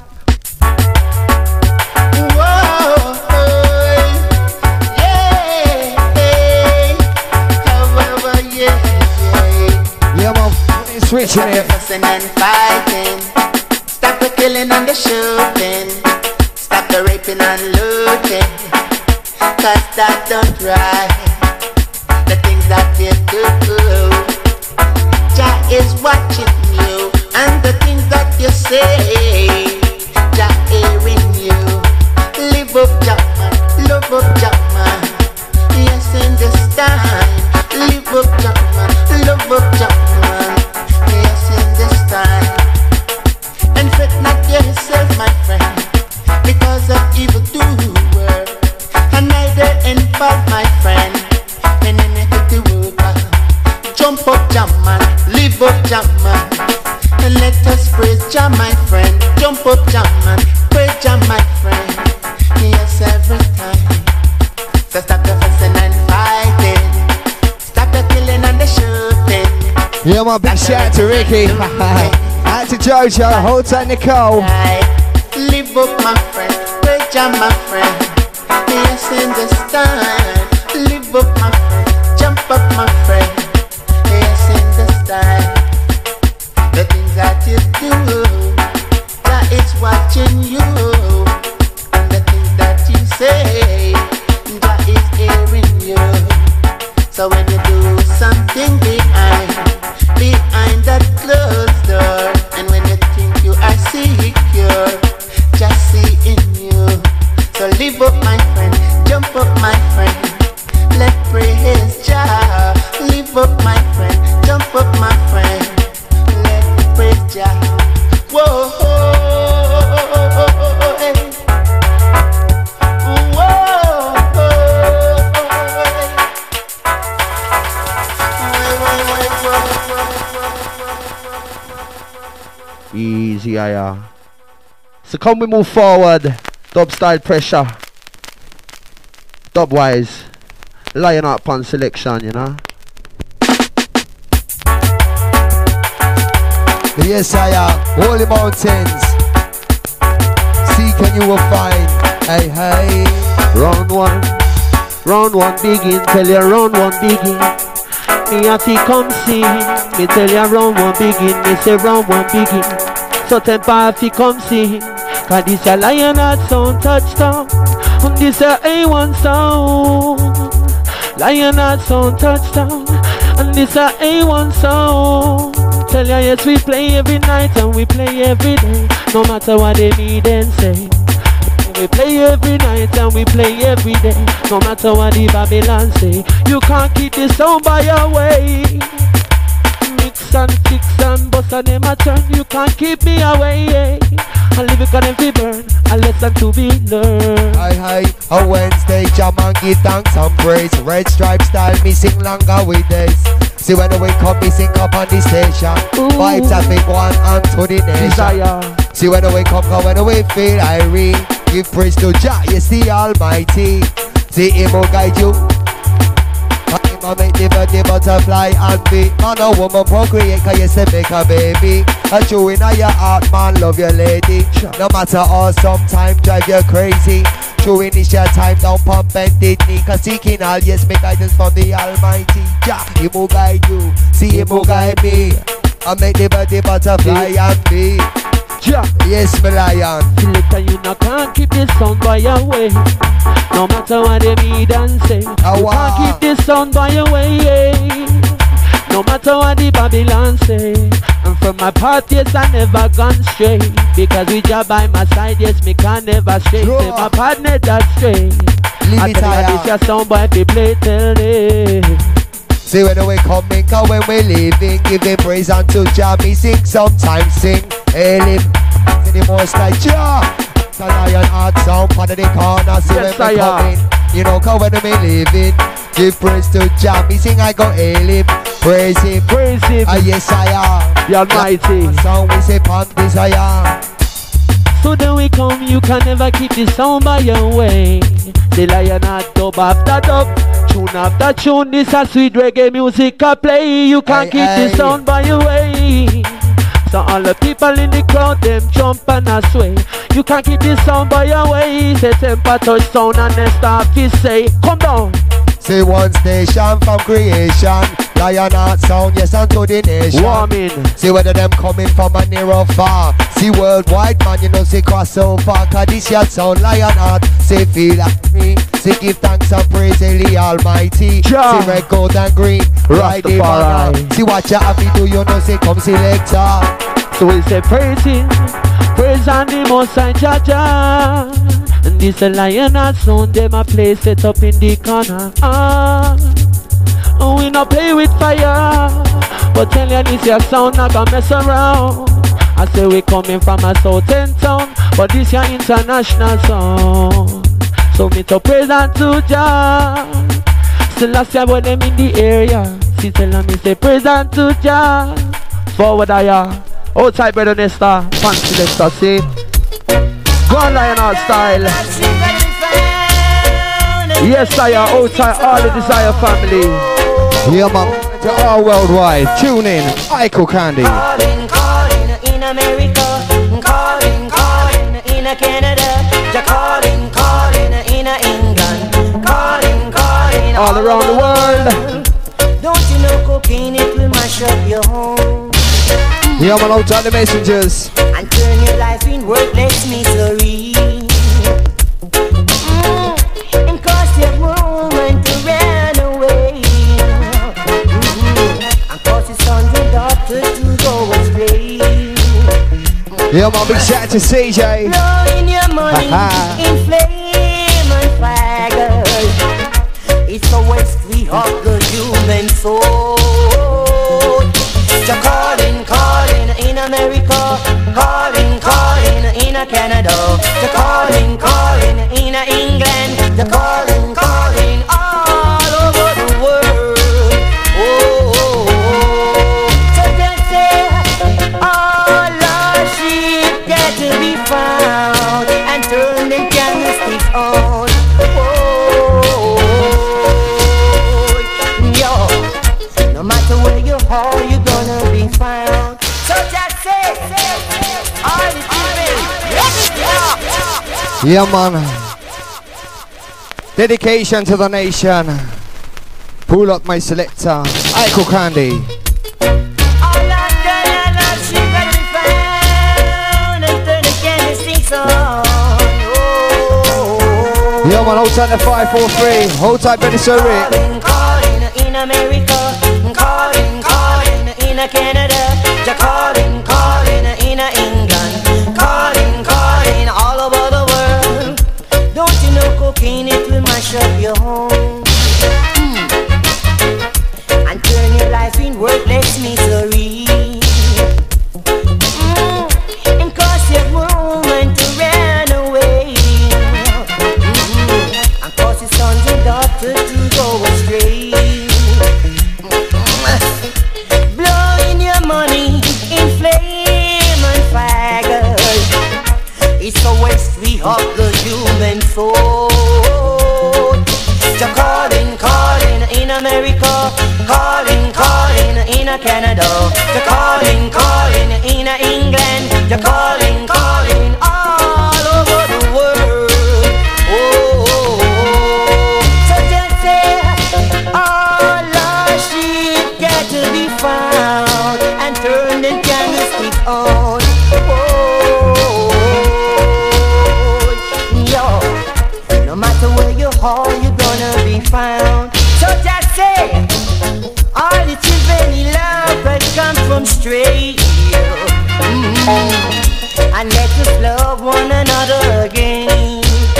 Whoa, yeah, however, yeah, man, it's switching it. Fussing and fighting. Stop the killing and the shooting. Stop the raping and looting. Cause that don't right. The things that you do. Jah is watching you. And the things that you say. Jah hearing you. Live up Jah man, love up Jah man. Yes in this time. Live up Jah man, love up Jah man. Yes in this time. And fret not yourself my friend, because of evil doer. And neither involve my friend in iniquity worker. Jump up Jah man, live up Jah man. And let us praise Jah my friend. Jump up Jah man, praise Jah my friend. Yes every time. So stop the fussing and fighting. Stop the killing and the shooting. Yeah, my big shout out to Ricky. Out to Jojo, hold tight Nicole. Live up my friend, praise Jah my friend. Yes in this time. Live up my friend, jump up my friend. Yes in this time. The things that you do, Jah is watching you. And the things that you say, Jah is hearing you. So when you do something behind that closed door, and when you think you are secure, just see in you. So live up my friend, jump up my friend. Let praise Easy, yeah. So come we move forward. Dub style pressure. Dub wise. Lion up on selection, you know. Yes, I am. Holy mountains. Seek and you will find. Hey, hey. Round one begin. Tell you round one begin. Me have to come see. Me tell you round one begin. Me say round one begin. So temper have to come see. Cause this a lion heart sound touchdown. And this a A1 sound. Lion heart sound touchdown. And this a A1 sound. Tell ya yes we play every night and we play every day. No matter what they need and say. We play every night and we play every day. No matter what the Babylon say. You can't keep this sound by your way. Mix and fix and bust and them a turn. You can't keep me away. I live it and be burn. A lesson to be learned. Hi, a Wednesday jam and give thanks and praise. Red stripe style, me sing longer with this. See when the wake up, me sing up on the station. Vibes a big one and to the nation. Desire. See when the wake up, go when the wake feel irate. Give praise to Jah, yes the Almighty. See him will guide you. I make the butterfly and be. Man or woman procreate, cause yes they make a baby. A true in your heart, man, love your lady. No matter how sometimes drive you crazy. True in this your time, don't pump and knee. Cause seeking all, yes, make guidance from the Almighty. Jah, he will guide you, see him will guide me. I make the butterfly and be. Ja. Yes, my lion. Later you not can't keep this sound by your way. No matter what they need and say. You can't keep this sound by your way. No matter what the Babylon say. And from my part, yes, I never gone straight. Because we job by my side, yes, me can never stray. Say my partner that straight. I tell you this your sound by the play till day. See when we coming, cause when we leaving, giving praise unto Jah. Me sing, sometimes sing, hail him. See the most like Jah. The lion heart sound part of the corner. See yes, when we coming, you know, cause when we leaving, give praise to Jah. Me sing, I go hail him, praise him. Praise him. Yes, I am. The Almighty. Sound we say, pan this I am. So then we come, you can never keep the sound by your way. The lion heart dub after dub. Tune after tune, this a sweet reggae music I play. You can't keep the sound by your way. So all the people in the crowd, them jump and a sway. You can't keep the sound by your way. Say temper touch sound and then start to say, come down. Say one station from creation. Lion heart sound, yes, unto the nation. Warming. See whether them coming from a near or far. See worldwide, man, you know, say cross over. Cause this your sound, lion heart. Say feel like me. Say give thanks and praise the Almighty. Ja. See red, gold and green. Rastafari. See what you have to do, you know, say come selector. So we say praise him. Praise on the most high Jah Jah. And this a lion heart sound, them a place it up in the corner. We not play with fire, but tell you this your sound not gonna mess around. I say we coming from a southern town, but this your international sound. So me to praise and to Jah. Still last year when them in the area, she tell me say praise and to Jah. Forward I outside brother Nesta, fancy Nesta, see. Go on lion heart style. Yes I am outside all the Desire family. Yeah, man. To all worldwide, tune in, Iko Candy. Calling, calling in America, calling, calling in Canada, calling, calling in England, calling, calling all around the world. Don't you know cocaine, it will mash up your home. Yeah, man, outside the messengers. And turn your life in worthless misery. And cost your woman to run away. And cause his sons and daughters to go astray. Yeah, man, big shout out to CJ. Blowing your money in flame and fire. It's a waste of the human soul. You're calling, calling in America, calling, calling in Canada, you're calling, calling in England, you're calling, calling all over the world. Oh, so just say, oh Lord, Yeah, man. Dedication to the nation. Pull up my selector, Iko Candy. Yeah, man, hold tight the 543. Hold tight, Benny Sir Rick. Calling in America, calling in Canada, calling in England, calling all over the world. Don't you know cocaine, it will mash up your home and turn your life in worthless misery, and cause your woman to run away, and cause your sons and daughters to go astray. Blowing your money in flame and fire, it's a waste of the human soul. Calling in America, calling in Canada, calling in England, calling all over the world. So just say all lost sheep got to be found and turn the candlestick on. No matter where you are, you're gonna be found. So just say, all the children in love that come from straight, and let us love one another again.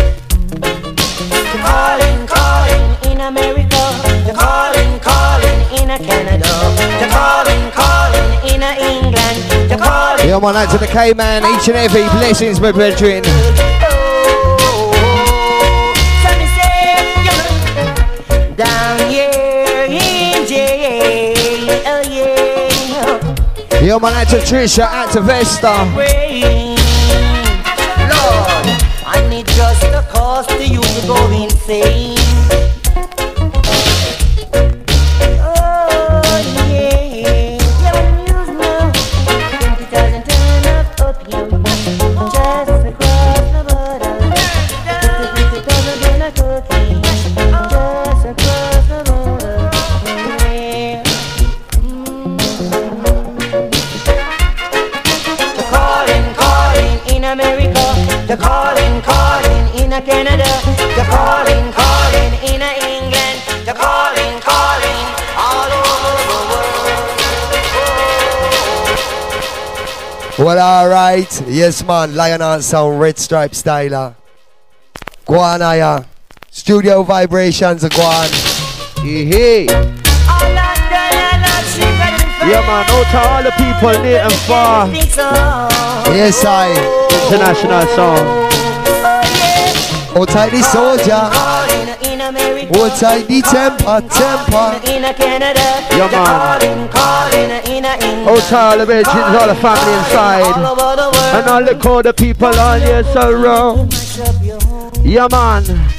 Calling in America, calling in Canada, calling in England, calling. Yeah, man, out to the K-Man, each and every blessings, my brethren. Down here in jail, oh yeah. Yeah, man, out to Trisha, out to Vesta. Lord, I need just a cause to you to go insane. Oh yeah, yeah, when you know 20,000 ton of opium just across the border, 50,000 ton of cocaine. America, they're calling in Canada, they're calling in England, they're calling all over the world. Well, alright. Yes, man. Lionheart Sound, Red Stripe Styler. Go on, Aya. Studio Vibrations are go on. Hey. Yeah, man. Out to all the people near and far. Yes, I. International song. Hold tight the soldier. Hold tight the temper. Yeah, man. Out to all the virgins, all the family inside. And all the cold people on your surround. Yeah, man.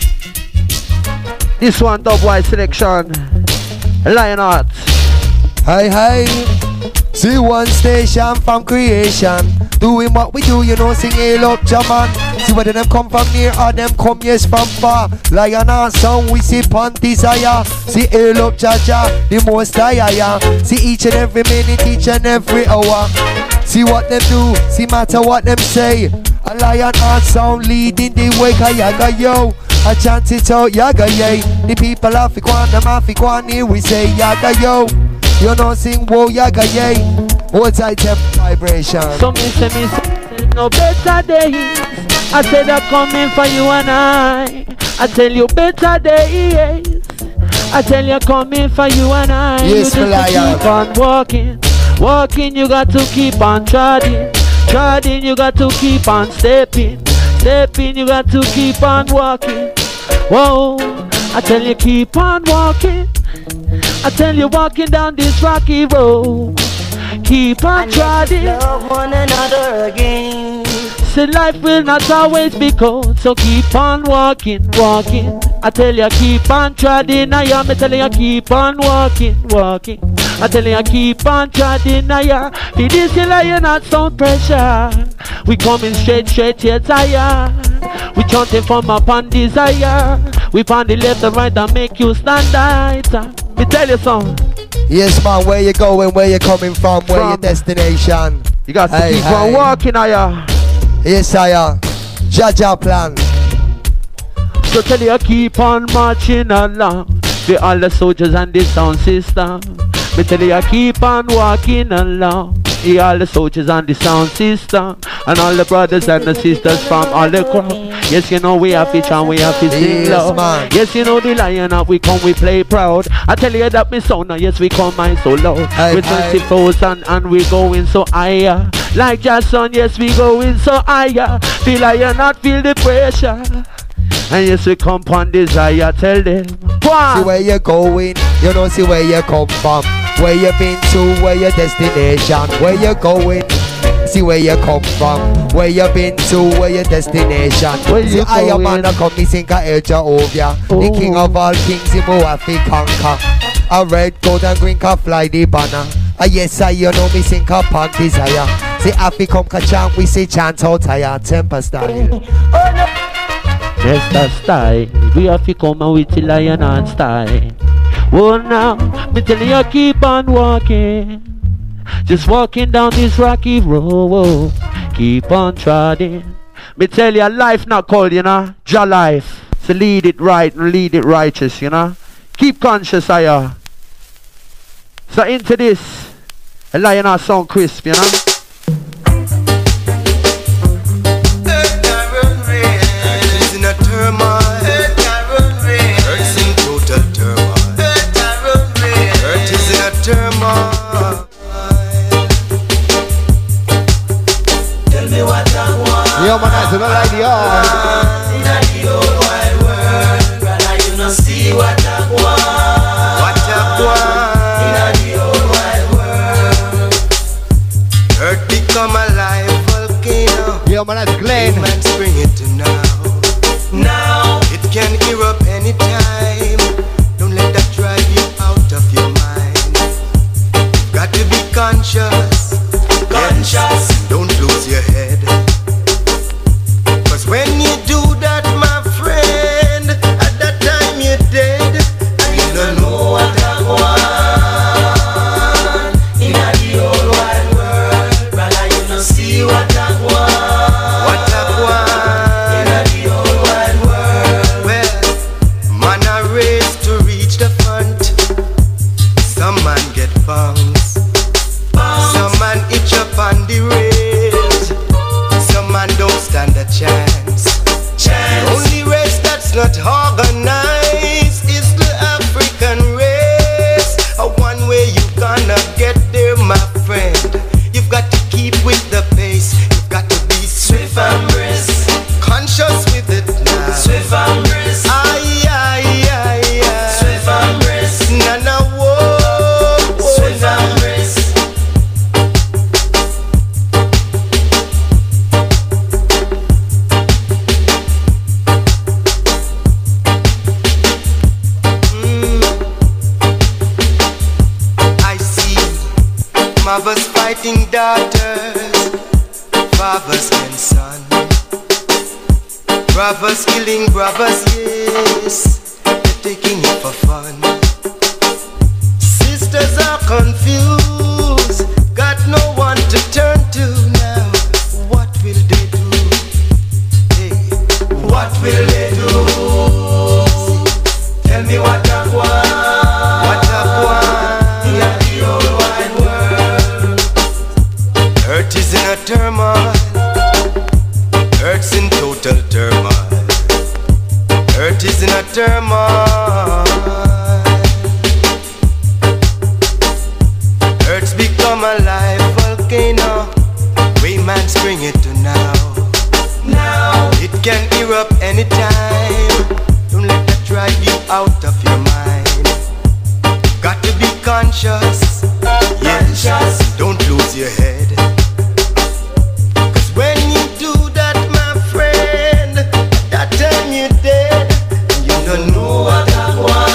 This one, Dubwise selection. Lionheart. Hey. See one station from creation. Doing what we do, you know, sing hail up Jaman. See whether them come from near or them come yes from far. Lionheart Sound, we see pon desire. See hail up Jaja, the most higher. See each and every minute, each and every hour. See what them do, see matter what them say. A Lionheart Sound leading the way, yaga yo. I chant it out, yaga yay. The people have to go on, them have to go on here, we say yaga yo. You know sing whoa yaga yay. What's I temp vibration? So me say no better days. I said I'm coming for you and I tell you better days. I tell you coming for you and I. Yes, you just keep on walking, you got to keep on treading, you got to keep on stepping, you got to keep on walking. Whoa, I tell you keep on walking. I tell you walking down this rocky road. Keep on treading. Love one another again. Say life will not always be cold, so keep on walking. I tell you keep on treading. I am telling you keep on walking. I tell you keep on treading. I am. It is the Lionheart Sound pressure. We coming straight yet higher. We chanting from upon desire. We find the left and right and make you stand right. Me tell you something. Yes, man, where you going, where you coming from, where your destination? You got to keep on walking, Aya. Yes, Aya. Jaja plan. So tell you keep on marching along with all the soldiers and the sound system. Me tell you keep on walking along with all the soldiers and the sound system. And all the brothers and the sisters from all the crowd. Yes, you know we have to chant, we have to sing loud. Man. Yes, you know the lion up, we come, we play proud. I tell you that me sound, yes, we come mine so loud. With 20,000 and we going so higher. Like Jason, yes, we going so higher. The lion not feel the pressure. And yes, we come on desire, tell them. See where you going, you know, see where you come from. Where you been to, where your destination. Where you going, see where you come from. Where you been to, where your destination. See I am man a come, me sing a El Jehovah. The king of all kings, he mo have to conquer. A red, gold and green can fly the banner. Yes, I you know me sing upon desire. See Afi come ka chant, we say chant out higher. Temper style. Yes, that style. We have to come and with the lion and style. Oh now, me tell you keep on walking. Just walking down this rocky road. Keep on trotting. Me tell you life not cold, you know. Your life. So lead it right and lead it righteous, you know. Keep conscious, Aya. So into this, a lion and sound crisp, you know. Yo, man, that's a like the art. In the whole wide world, brother, you know see what I want. What I want. In the whole wide world, earth become a live volcano. Yo, man, that's Glenn. Man, bring it to now. Now it can erupt anytime. Don't let that drive you out of your mind. Got to be conscious. Conscious. Don't lose your head. When you do that, my friend, at that time you're dead, and you don't know what I want. In the whole wide world, brother, you don't see what I want. What I want. In the whole wide world. Well, man are raised to reach the front. Some man get bunks. Some man itch up on the rails. Some man don't stand a chance. The only race that's not organized is the African race. A one way you gonna get there, my friend. You've got to keep with the pace. You've got to be swift and brisk. Conscious with it now. Swift and brisk. Aye, aye, aye, aye. Swift and brisk. Nana, whoa. Swift and brisk. Mothers fighting daughters, fathers and sons, brothers killing brothers, yes, they're taking it for fun. Sisters are confused, got no one to turn to now. What will they do? Hey, what will they do? Tell me what I want. What I want. In the whole wide world. Earth is in a turmoil. Earth's in total turmoil. Earth is in a turmoil. Earth's become a live volcano. We man bring it to now. Now it can erupt anytime. Don't let that drive you out of your mind. Got to be conscious. Yes, don't lose your head. Cause when you do that, my friend, that time you're dead. You don't know what I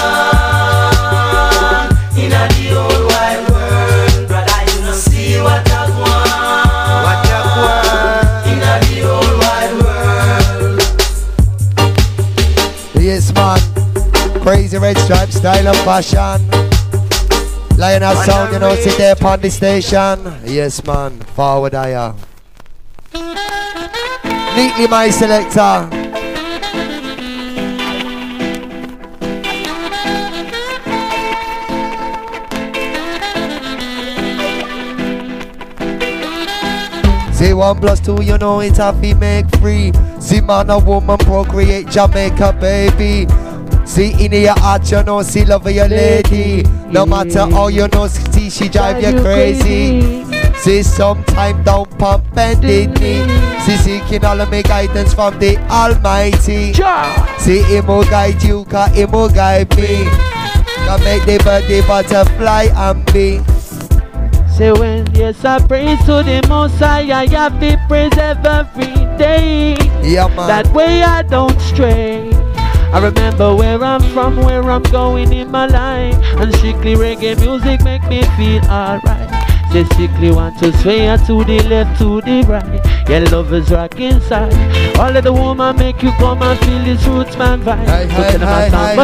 want. In the whole wide world, brother, you don't see what I want. What I want. In the whole wide world. Stripe style of fashion. Lioness sound, you know, sit there upon the station. Yes, man, forward higher. Neatly, my selector. See 1 plus 2, you know it's happy make free. See man or woman procreate Jamaica baby. See in your heart you know see love your lady. No matter how you know see she drive you crazy. See sometime down pump bending me. See seeking all of me guidance from the Almighty. See him will guide you, cause him will guide me. Can make the birthday butterfly and be. Say when yes I praise to the Most High, I have to praise every day. Yeah, man. That way I don't stray. I remember where I'm from, where I'm going in my life, and strictly reggae music make me feel alright. They strictly want to sway to the left, to the right. Yeah, love is rock inside. All of the woman make you come and feel this roots man vibe. So tell them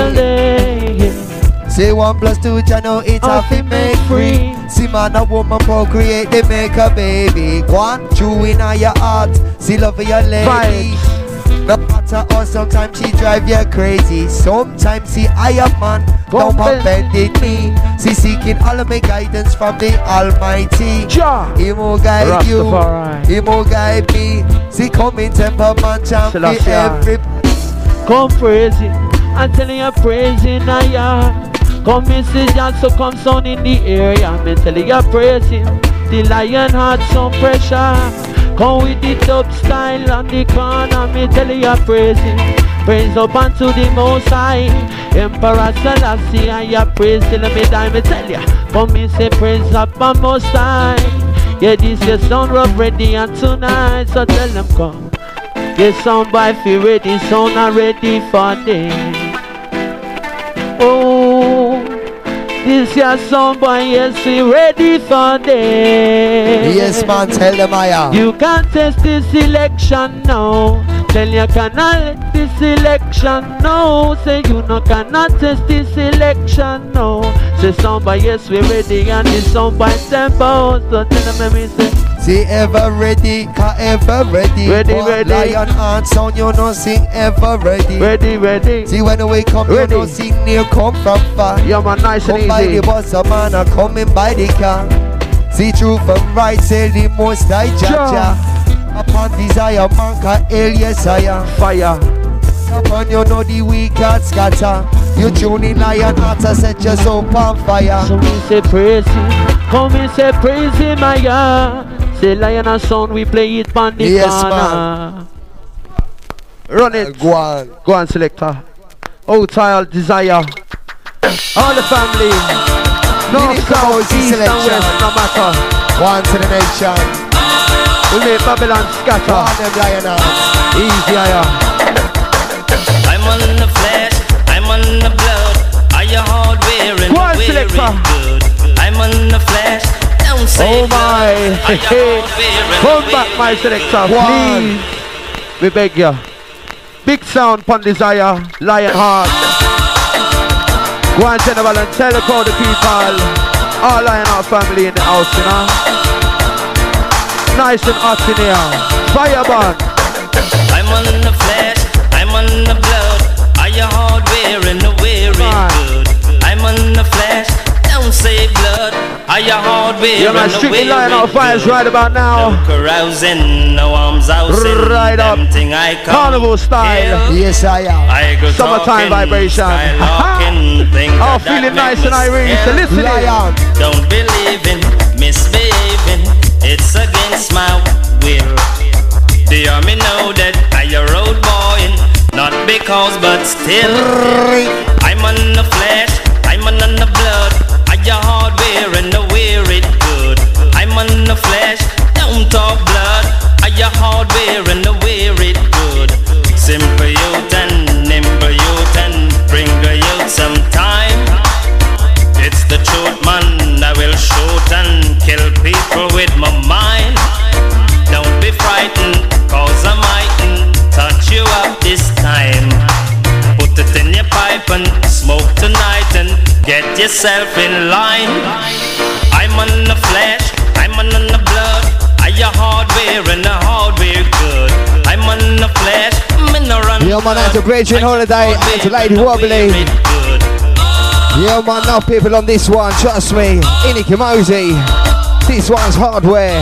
I Say 1 plus 2, you know it's happy make free. See man or woman procreate, they make a baby. Go on, chew in your heart, see love your lady. No matter how sometimes she drive you crazy. Sometimes see I am man, don't bending me. See seeking all of my guidance from the Almighty. He will guide you, he will guide me. See coming temper man champion every. Come praising, I'm telling you praising I. Come message also come sound in the area. Me telling you praising. The lion had some pressure. Come with the top style on the corner. Me telling you praising. Praise up unto the Most High. Emperor Selassie and you praise till me die. Me tell you. Come me say praise up on Most High. Yeah, this your sound rough ready and tonight. So tell them come. Get sound by feel ready. Sound are ready for them. Oh, this your song boy, yes, we ready for them. Yes, man, tell them I am. You can't test this election now. Tell you cannot let this election no. Say you no cannot test this election no. Say somebody yes, we ready and this song by tempo. So tell them me say. See ever ready, cause ever ready. Ready, ready. Lion heart sound, you know sing ever ready. Ready, ready. See when we come, ready. You know sing near, come from far. Yeah man, nice come and easy. By the bus, a man are coming by the car. See true from right, say the Most High Jaja. Upon desire, man can hail yes I am. Fire. Upon you know the weak heart scatter. You tune in lion heart, I set your soul on fire. So we say praise him, come and say praise him, my God. Say lion and sound, we play it on the corner. Man. Run it. Go on. Go on, selector. Oh, child, desire. All the family. North, south, east and west, no matter. One to the nation. We make Babylon scatter. One them lion hearts. Easy, I'm on the flesh, I'm on the blood. Are you hard wearing? Go on, selector. I'm on the flesh. Oh my! Come back, my selector, please. We beg you. Big sound, Pon Desire, Lion Heart. Go on, General, and tell the crowd, the people, all Lion Heart family in the house, you know. Nice and hot in here. Fireband. I'm on the flesh, I'm on the blood. Are you hard wearing or wearing good? I'm on the flesh. Don't say blood. Are you hard wearing? Yeah, man, strictly Lion Heart fires right about now. No carousing, no arms out. Right up. Carnival style. Yes, I am. I go summertime vibration. Oh, feeling nice and Irish. So listen Lion. Don't believe in misbehaving. It's against my will. Do you me know that I a road boy? Not because, but still. I'm on the flesh. I'm on the blood. Are you hard wearing or wear it good? I'm on the flesh, don't talk blood. Are you hard wearing or wear it good? Simple youth and nimble youth and bring the youth some time. It's the truth man, I will shoot and kill people with my mind. Don't be frightened, cause I mightn't touch you up this time. Put it in your pipe and smoke get yourself in line. I'm on the flesh, I'm on the blood. I a hardware and the hardware good. I'm on the flesh, me no run. Yo man, that's a Bridging Holiday and to Lady Wobbly. Yo man, enough people on this one, trust me. Iniki Mosey, this one's hardware.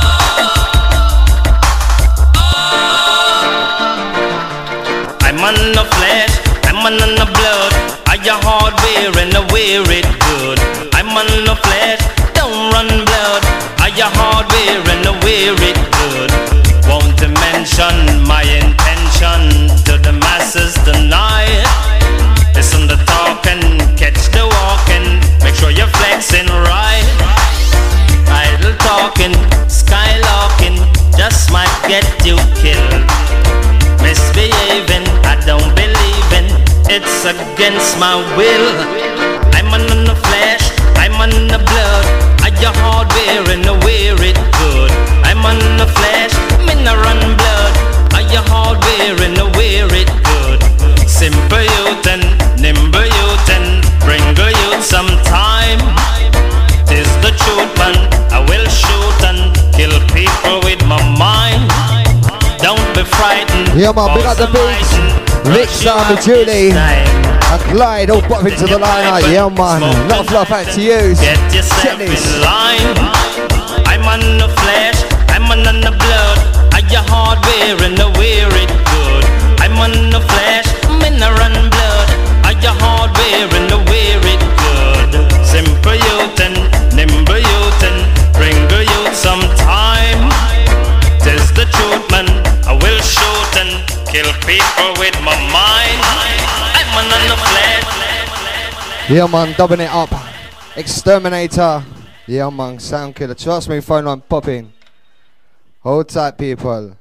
I'm on the flesh, I'm on the blood. I a hardware and I wear it good. I'm on the flesh, don't run blood. I a hardware and I wear it good. Won't mention my intention to the masses tonight. Listen to talking, catch the walking. Make sure you're flexing right. Idle talking, skylarking, just might get you killed. Misbehaving, I don't believe in. It's against my will. I'm on the flesh, I'm on the blood. I a hardware and I wear it good. I'm on the flesh, me no run blood. I a hardware and I wear it good. Simple youth and nimble youth and bring a youth some time. Tis the truth man, I will shoot and kill people with my mind. Don't be frightened. Yeah man, big up the beats. Rick, Sam and Julie and Clyde all pop into the line. Yeah man, lot of love out to you. Get yourself in line. I'm on the flesh, I'm on the blood. I a hardware and I wear it good. I'm on the flesh, me no run blood. I a hardware and I wear it good. Simple youth and nimble youth and bring a youth some time. Tis the truth man, I will shoot and kill people with my mind. I'm on the flesh. Yeah man, dubbing it up. Exterminator. Yeah man, sound killer. Trust me, phone line popping. Hold tight people.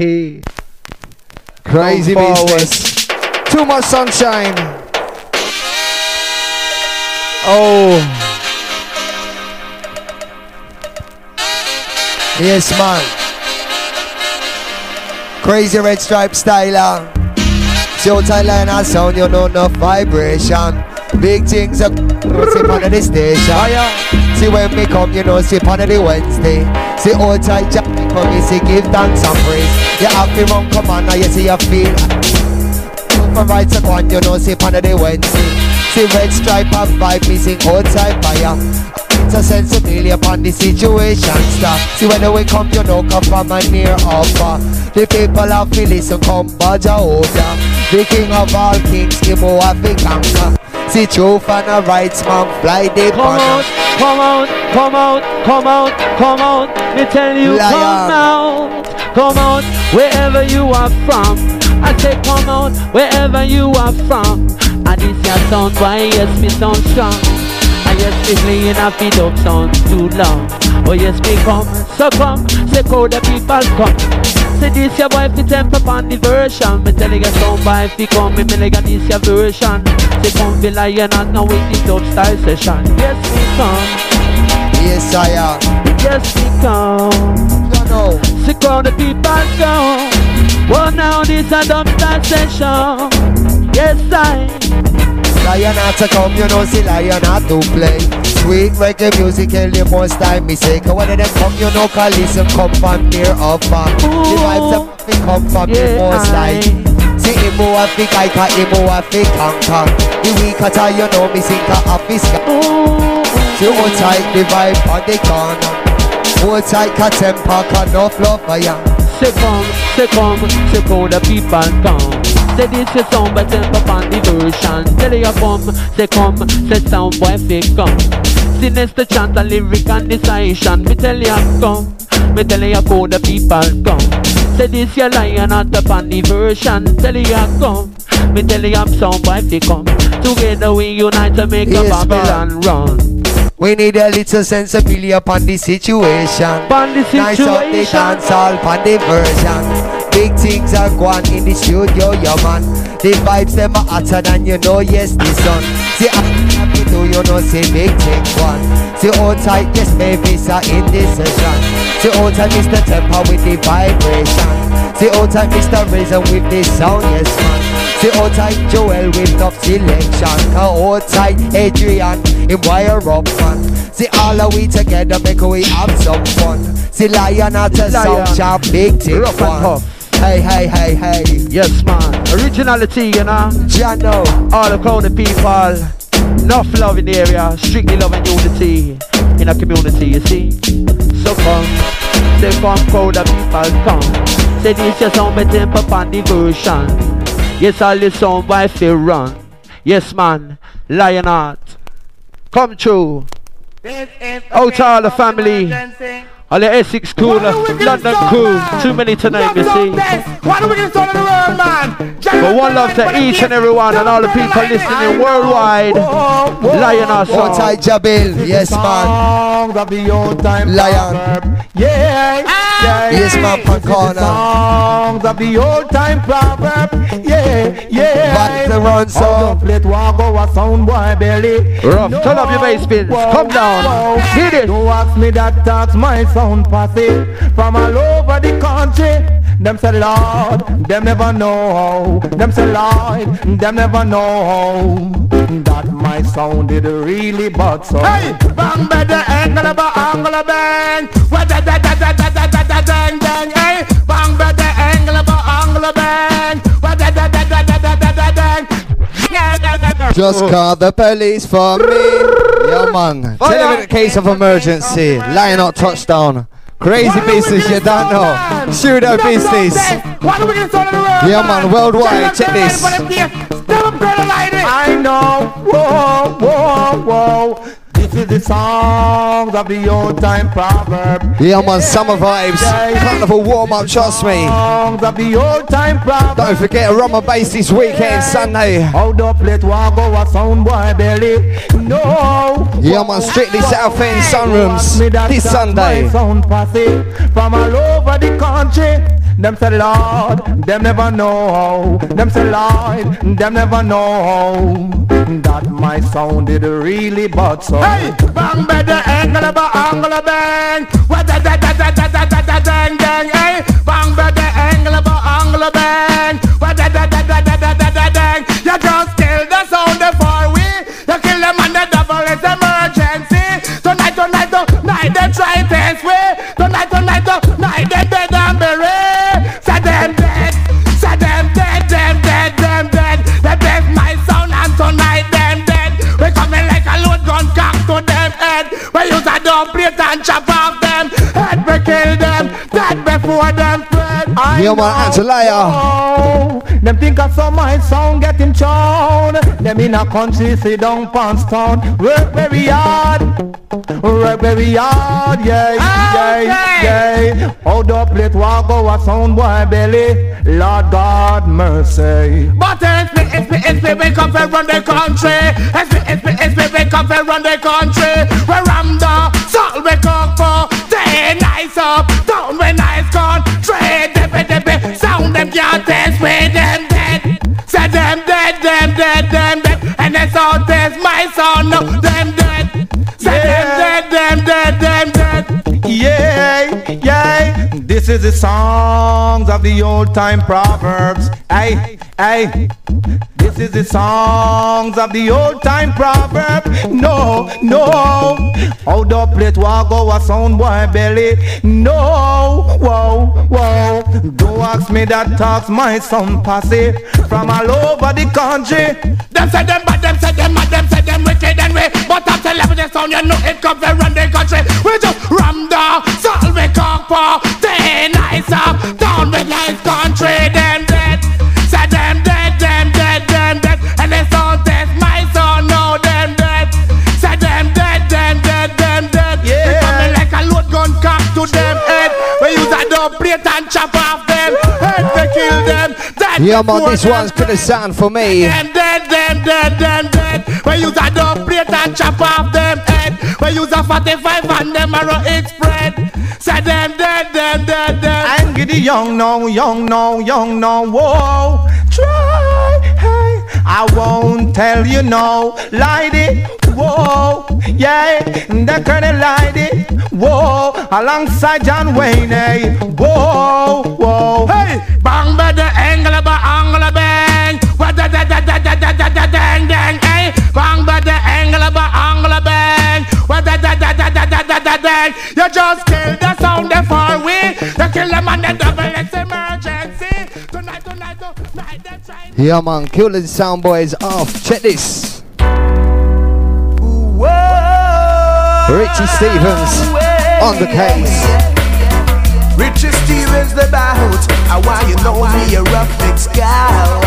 Crazy business. Too much sunshine. Oh. Yes man. Crazy red stripe styler. So Thailand and sound, you know no vibration. Big things are sip on the station. See when me come, you know sip on the Wednesday. See old tight jack for me, see give thanks and praise. You have to run come on, now you see you feel. For right to one, you know sip on the Wednesday. See red stripe and vibe, me sing old tight fire. It's a sensibility upon the situation stop. See when the way come, you know come from a near offer. The people have to listen, come Baja Oda. The king of all kings, Imo Africanka. See truth and a rights man, fly the banner. Come out, come out, come out, come out. Me tell you, Liar. come out, wherever you are from. I say come out, wherever you are from. And this your sound, why yes, me sound strong. And yes, me playing a feed up sound too long. Oh yes, me come, so come, say how the people come. Say this your boy fi temp upon the version. Me tell you sound boy fi come, me like this your version. Say come fi lion and now with this up style session. Yes, me come. Yes, I am. Yes, we come. You know. Sick how the people go. Well, now this a dubstyle session. Yes, I. Lion had to come, you know, see Lion had to play. Sweet reggae music, and the most time me say. Cause when them come, you know, cause listen, come from near up far. The vibes that come from the most time. See Imo Africa, cause Imo Africanka. The week at all, you know, me sing a Africa. See what tight the vibe on the corner. What tight ka temper, cause no flow fire. Say come, say how the people come. Say this is sound but temp upon the version. Tell you come, say sound boy fake come. See next the chant a lyric and decision. Me tell you come, me tell you how the people come. Say this your lion at upon the version. Tell you come, me tell you sound boy fake come. Together we unite to make a Babylon run. We need a little sensibility upon the situation. Nice up the dance all upon the version. Big things are going in the studio, yeah man. The vibes them are hotter than you know, yes the sun. See I'm happy to you know know see big thing one. See all tight, yes baby, sir in this session. See all tight, Mr. Temper with the vibration. See all tight, Mr. Reason with the sound, yes man. See all tight, Joel with enough selection. All tight, Adrian in wire up man. See all of we together make we have some fun. See Lion at the sound chop, big thing fun. Hey, hey, hey, hey. Yes, man. Originality, you know. Jano. All the crowded people. Enough love in the area. Strictly love and unity in a community, you see. So come. Say come, crowd of people come. Say this your sound, but temper upon the version. Yes, all the sound by feel run. Yes, man. Lionheart. Come true. Out to all the family. All the Essex crew, London crew, too many tonight, you see. What are we going to in the world, man? But one love to each and every one and all the people listening worldwide. Lionheart song. Outside Jabil, yes man. Lion. Yeah. Yes man, from corner. Songs of the old time proverb. Yeah. Back the run song. Plate wago a sound boy belly. Rough, turn up your bass pins. Come down. Hit it. Don't ask me that that's my sound posse from all over the country. Them say Lord, them never know. Them say Lord, them never know that my sound did really but so. Hey, bang better angle bang. What da da da da da da da da dang dang. Hey, bang better angle bang. What da da da da da da da da dang. Just call the police for me. Yeah man. Tell them in case of emergency. Lionheart touchdown. Crazy business you don't know. Pseudo business. Yeah man, worldwide. Check this. I know. Whoa. This is the songs of the old time proverb. Yeah man, summer vibes. Carnival warm up, trust me. Songs of the old time proverb. Don't forget a rum and bass this weekend, Sunday. How the plate wago a sound boy belly. No. Yeah man, strictly South End Sunrooms this Sunday. Sound posse from all over the country. Them say Lord, them never know. Them say Lord, them never know that my sound did really but so. Hey, bang better angle bang. What da da da da da da da da dang dang. Hey, bang better angle bang. What da da da da da da da da dang. You just kill the sound before we. You kill them on the double, it's emergency. Tonight, they try test way. Tonight, they dead and buried. Say them dead. They dead my sound and tonight them dead. We coming like a load gun cock to them head. We use a dumb plate and chop off them head. We kill them dead before them spread. Yeah man, Angelaya. Them think I saw my sound getting chown. Them in a country sit down pants town. Work very hard, yeah. Hold up, let walk go a sound boy belly. Lord God mercy. But it's me, we come from run the country. It's me, we come from run the country. We ram the salt we cook for. Day nice up, down when nice country. Debe, sound them can't test with them dead. Say them dead. And that's all test my sound, no, them dead. Say them dead. Yeah. This is the songs of the old time proverbs. Hey. This is the songs of the old time proverb. No. How the plate wago a sound boy belly. No. Whoa. Don't ask me that talks my son posse from all over the country. Them say them bad, them say them mad, them say them wicked and we. But after 11 the sound you know it come from run the country. We just ram the salt we cock for. Day nice up, down with nice country. Them dead. Say them dead. And they sound test my sound, no them dead. Say them dead. Yeah. We coming like a load gun cock to them head. We use a dumb plate and chop off them head. We kill them. Yeah man, this one's gonna sound for me. Them dead. We use a dumb plate and chop off them head. We use a 45 and them arrow it spread. Say them dead. And get the young no, whoa. Try, hey, I won't tell you no, lady, whoa. yeah, the Colonel Lady, whoa, alongside John Wayne, hey, whoa, whoa. Hey, bang, bang, the angle, bang, what da da da da da da da da dang dang, hey, bang, bang, the angle, bang, what da da da da da da da da dang. You just kill the sound they far away, you kill them on the double, it's emergency. Tonight, they're trying. Yeah, man, kill the sound boys off. Check this. Richie Stevens on the case. Richie Stevens the bout. I want you know me a rough neck scout.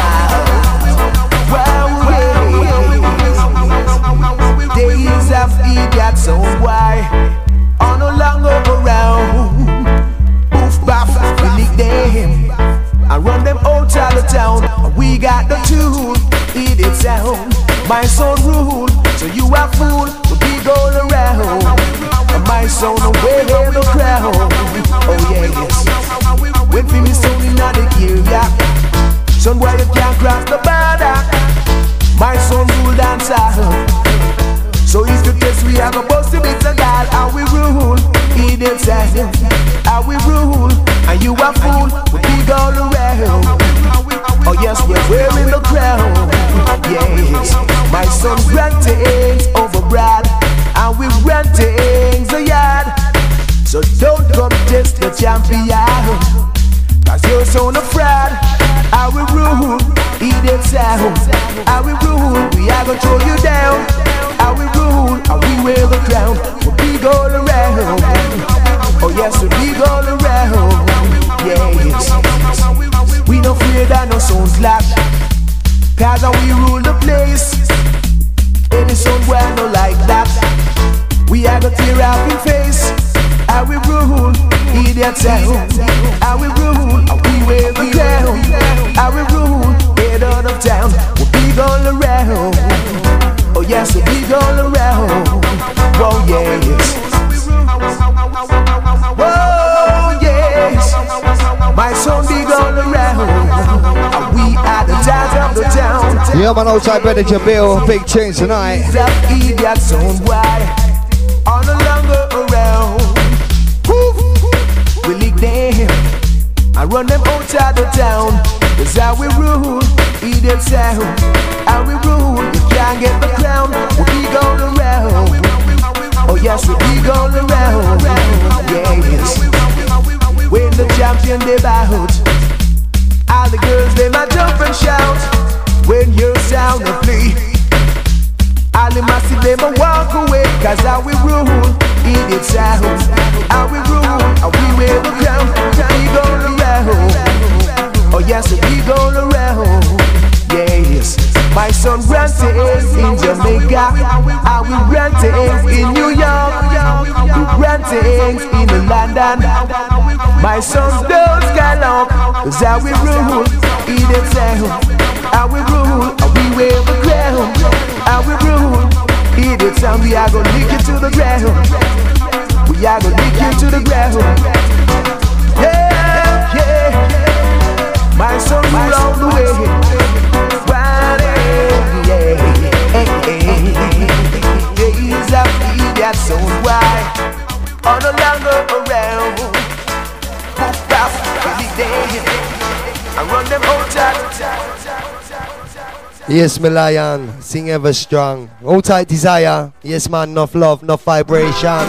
Days of idiot, so why on no longer around. Boof baff, we lick them and run them out of the town. We got the tune, idiot sound. My son rule, so you a fool. We be going around. My son away in the crowd. Oh yeah, yes. When we miss only not the area. Son boy you can't cross the border. My son rule dancer. So if you test we have a boss to beat the God. How we rule, idiot sound. How we rule, and you a fool. We be going around. Oh yes, we're wearing the crown. Yes, my son ran things over Brad, and we ran things a yard. So don't come test the champion, cause you're so no fraud. I will rule, idiot sound. I will rule, we are gonna throw you down. I will rule, and we wear the crown. We'll be going around. Oh yes, we'll be going around. Yes. We no fear that no sound slap, cause we rule the place. Any sound well no like that. We are gonna tear up in face. I will rule, idiot sound. I will rule, we wear the crown. I will rule, head out of town. We'll be going around. Oh yes, we'll be going around. Oh yes. Oh yes. My son be going around. We are the jazz of the town. Yeah, man, outside Brother Jabil, big change tonight. That idiot sound why on no longer around. We lick them and run them outside the town. That's how we rule, idiot sound. How we rule, you can't get the crown. We'll be going around. Oh yes, we'll be going around. Yes. When the champion they bout, all the girls they might jump and shout. When your sound a play, all the massive they might walk away. Cause how we rule, idiot sound. How we rule, and we wear the crown. We going around. Oh yes, we going around. Yes. My son ran things in Jamaica, and we ran things in New York. We ran things in London. My son's don't skylark, cause how we rule, idiot sound. How we rule, and we wear the crown. How we rule, idiot sound. We are gonna lick it to the ground. We are gonna lick it to the ground. Yeah, yeah. My son rule all the way. Days of idiot sound why on no longer around. Poof off every day and run them out of Yes, my lion, sing ever strong. Hold tight desire. Yes, man, enough love, enough vibration.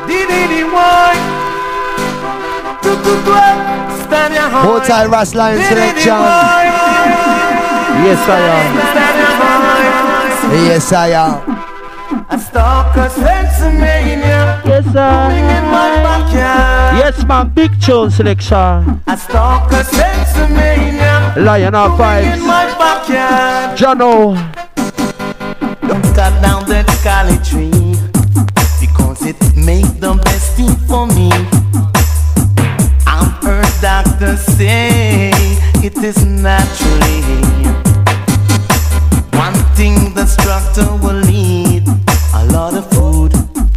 Hold tight, Ras Lion selection. Yes, I am. Yes, I am. A stalker sensimania. Yes, sir. Yes, man, big tune selection. A stalker sensimania. Lion of vibes. Jono. Don't cut down that scarlet tree, because it make the best thing for me. I've heard doctors say it is naturally. One thing the structure will need a lot of food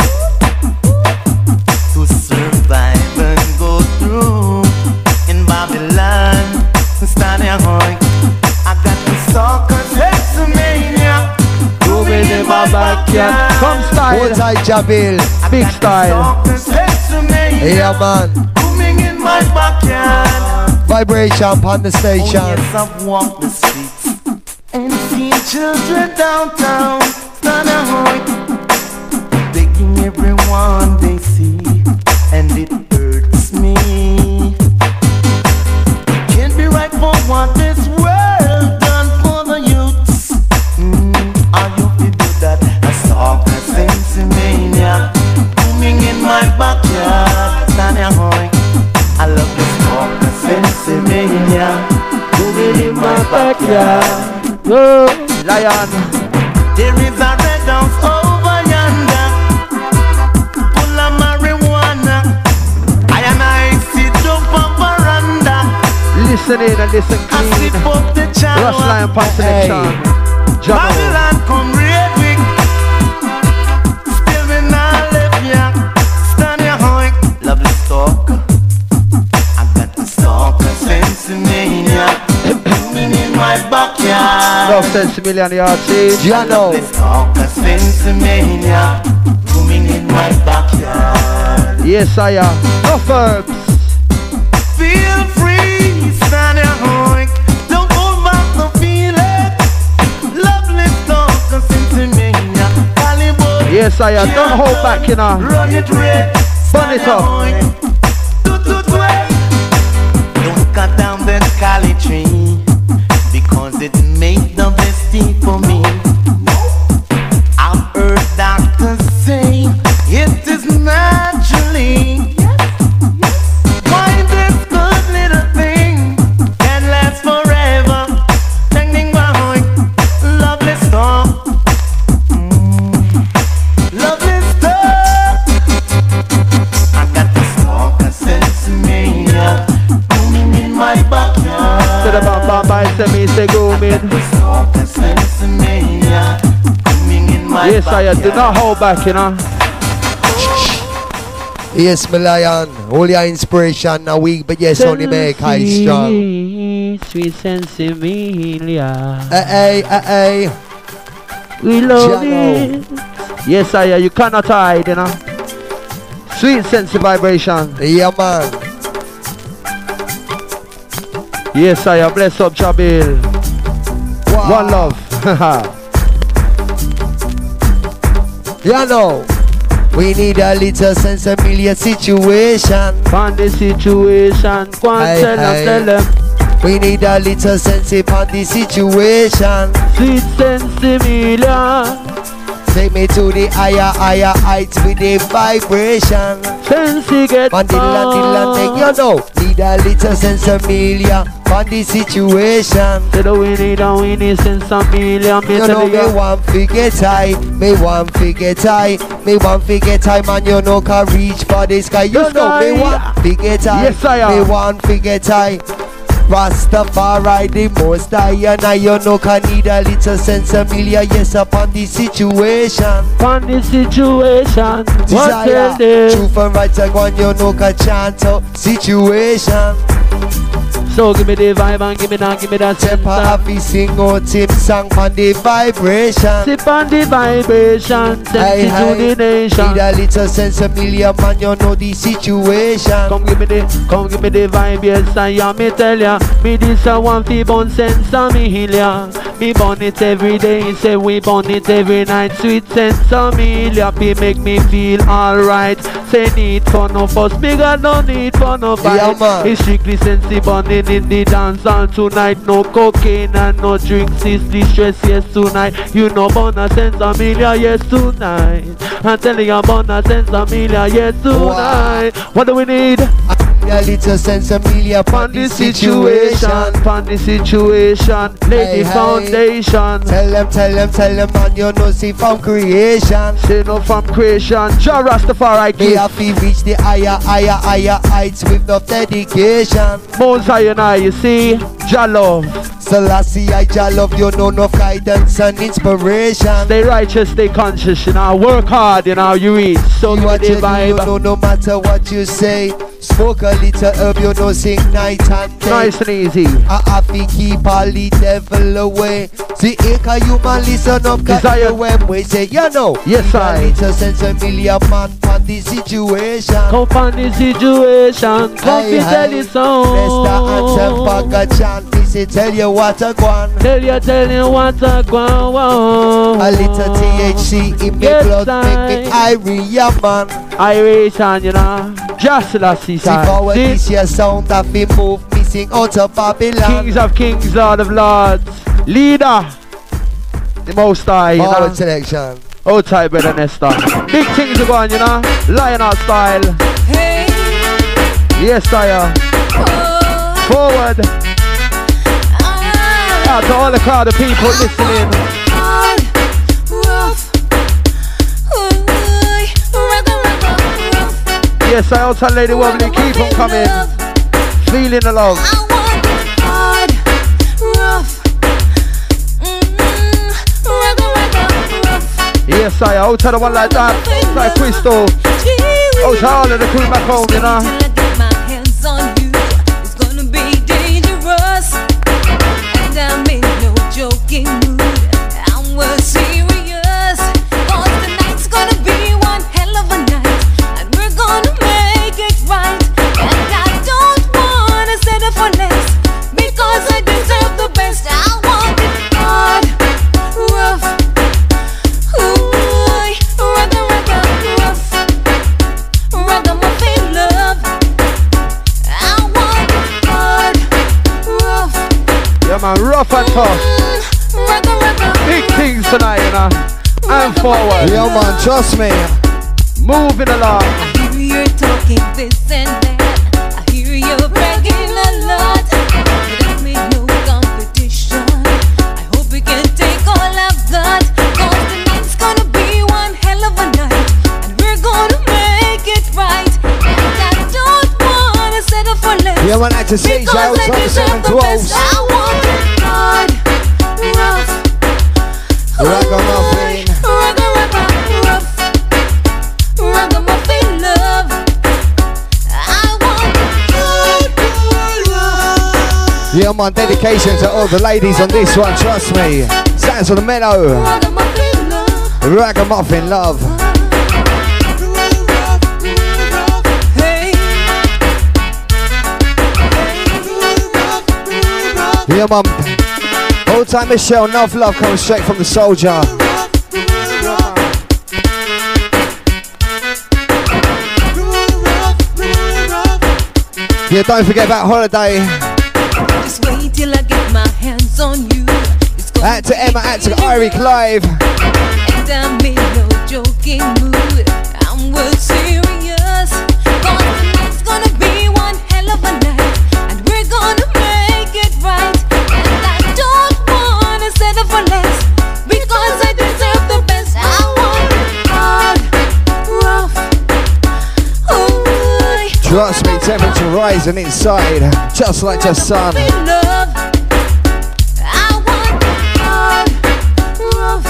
to survive and go through. In Babylon, standing high, I got the stalker sensimania. Go with them backyard Lion style. Hold tight, Jabil. Big style. Yeah, man. Booming in my backyard. Vibration on the station. Oh, yes, I've walked the streets and seen children downtown. Begging everyone they see, and it hurts me. Can't be right for what this world done for the youths. I hope you do that. I saw a sensimania booming in my backyard. I love this talk, a sensimania booming in my backyard. Yo, Lion. There is a red house over yonder, full of marijuana. I and I sit up on veranda. Listen in and listen clean. I sip up the chow. Rush Lion Pan Selection. Babylon come red wing. Still me not left ya. Stand ya hoink. Lovely stalk. I got the stalker sensimania booming in my backyard. Love Sensimania yard, Giano. Lovely stalker sensimania booming in my backyard. Yes, I am. No verbs. Feel free, stand ya hoink. Don't hold back the feeling. Lovely stalker sensimania. Hollywood. Yes, I am. Don't hold back, you know. Run it red. Burn it up. Don't cut down that cali tree because it made the best tea for me. I've heard doctors say it is naturally. Why this good little thing can last forever? Ding ding bang, lovely stuff. Lovely stuff. I got the stalker sensimania booming in my backyard. To the bam bam say me say go in. The stalker sensimania booming in my Yes, I am. backyard. Do not hold back, you know. Yes, my lion. All your inspiration a week, but yes, only make high strong. Sweet Sensimania. Hey. We love Giano. it. Yes, I am. You cannot hide, you know. Sweet sense of vibration. Yeah, man. Yes, I am. Bless up, Jabil. Wow. One love. You know, we need a little sense of familiar situation. On the situation, go and tell them. We need a little sense upon the situation. Sweet Sensimania. Take me to the higher heights with the vibration. Sensi get on the take you know. Need a little sense of familiar on the situation. Say we need a winning sense of million. You know me one figure tie, me one figure tie, me one figure tie, man. You know can reach for the sky. You know me one figure tie, yes I am. Me one figure tie. Rastafari the most high, and I you know can need a little sense of familiar. Yes, upon the situation. On the situation, Desire, what tell truth and right and one you know can chant out situation. So give me the vibe and give me that Temper happy sing out him song on the vibration. Sip on the vibration, send it to the nation. Need a little sense of million man, you know the situation. Come give me the vibe, yes I am. Me tell ya, me this a one fi bun sense of million. Me burn it every day, say we burn it every night. Sweet sense of million, be make me feel alright. Say need for no fuss, me got no need for no fight. Yeah, it's strictly sense burning in the dance hall tonight. No cocaine and no drinks, it's the stress, yes tonight. You know burn a sense of million, yes tonight. I'm telling you burn a sense of million, yes tonight. Wow. What do we need? A little sense of million upon the situation. Upon the situation, lay the foundation. Tell them, man, you know see from creation. Say no from creation. Jah Rastafari me have to reach the higher heights with no dedication. Most high and I, you see, Jah love. Selassie, I Jah love, you know no guidance and inspiration. Stay righteous, stay conscious, you know. Work hard, you know, you read. So see give what me the you vibe. Do, you know no matter what you say. Smoke a little herb, you know, sing night and day. Nice and easy. I have to keep all the devil away. See, here you man listen up, cause when we say, you know. Yes, I. Little sense a million man for the situation. Come on the situation, come to tell you so. Let's the answer back a chant. Me say, tell you what I want. Tell you what I want. A little THC in my blood make me Irish man. Irish and you know, just last season. See, this year sound that be move missing out of Babylon. Kings of kings, Lord of lords, leader, the most high, you know. Selection. Old type better Nesta. Big things are going, you know. Lionheart style. Hey. Yes, sire. Forward. Out to all the crowd of people listening. Yes, I also Lady Wobbly, keep on coming. Feeling the love. Yes, I out to the one like that. Like Crystal. Out to all of the crew back home, you know. It's gonna be dangerous. And I'm in no joking mood. I'm well serious. Cause tonight's gonna be one hell of a night. And we're gonna make it right. And I don't wanna settle for less. Because I deserve the best. I want it hard, rough. Ooh, rough. Ragamuffin love. I want it hard, rough. Yeah, man, rough and tough. Big things tonight, you know. And forward. Yeah, man, trust me. Moving along. I hear you talking this and that. I hear you bragging a lot. But I made no competition. I hope we can take all I've got. Cause tonight's gonna be one hell of a night. And we're gonna make it right. And I don't wanna settle for less. Yeah, man, I just say, because I deserve the best. I want it hard, rough. Ragamuffin. Rough. Ragamuffin love. I want it. Yeah, man, dedication to all the ladies on this one, trust me. Sounds of the Meadow. Ragamuffin love. Hey. Yeah, man. All time Michelle, enough love comes straight from the soldier. Yeah, don't forget about holiday. Just wait till I get my hands on you. Out to Emma, out to Irie Clive. And I'm in no joking mood. I'm well serious. Cause tonight's gonna be one hell of a night. And we're gonna make it right. And I don't wanna settle for less. Because I deserve the best. I want it hard, rough. Ooh, Trust me, temperature rising inside, just like the sun. love. I want it hard, rough.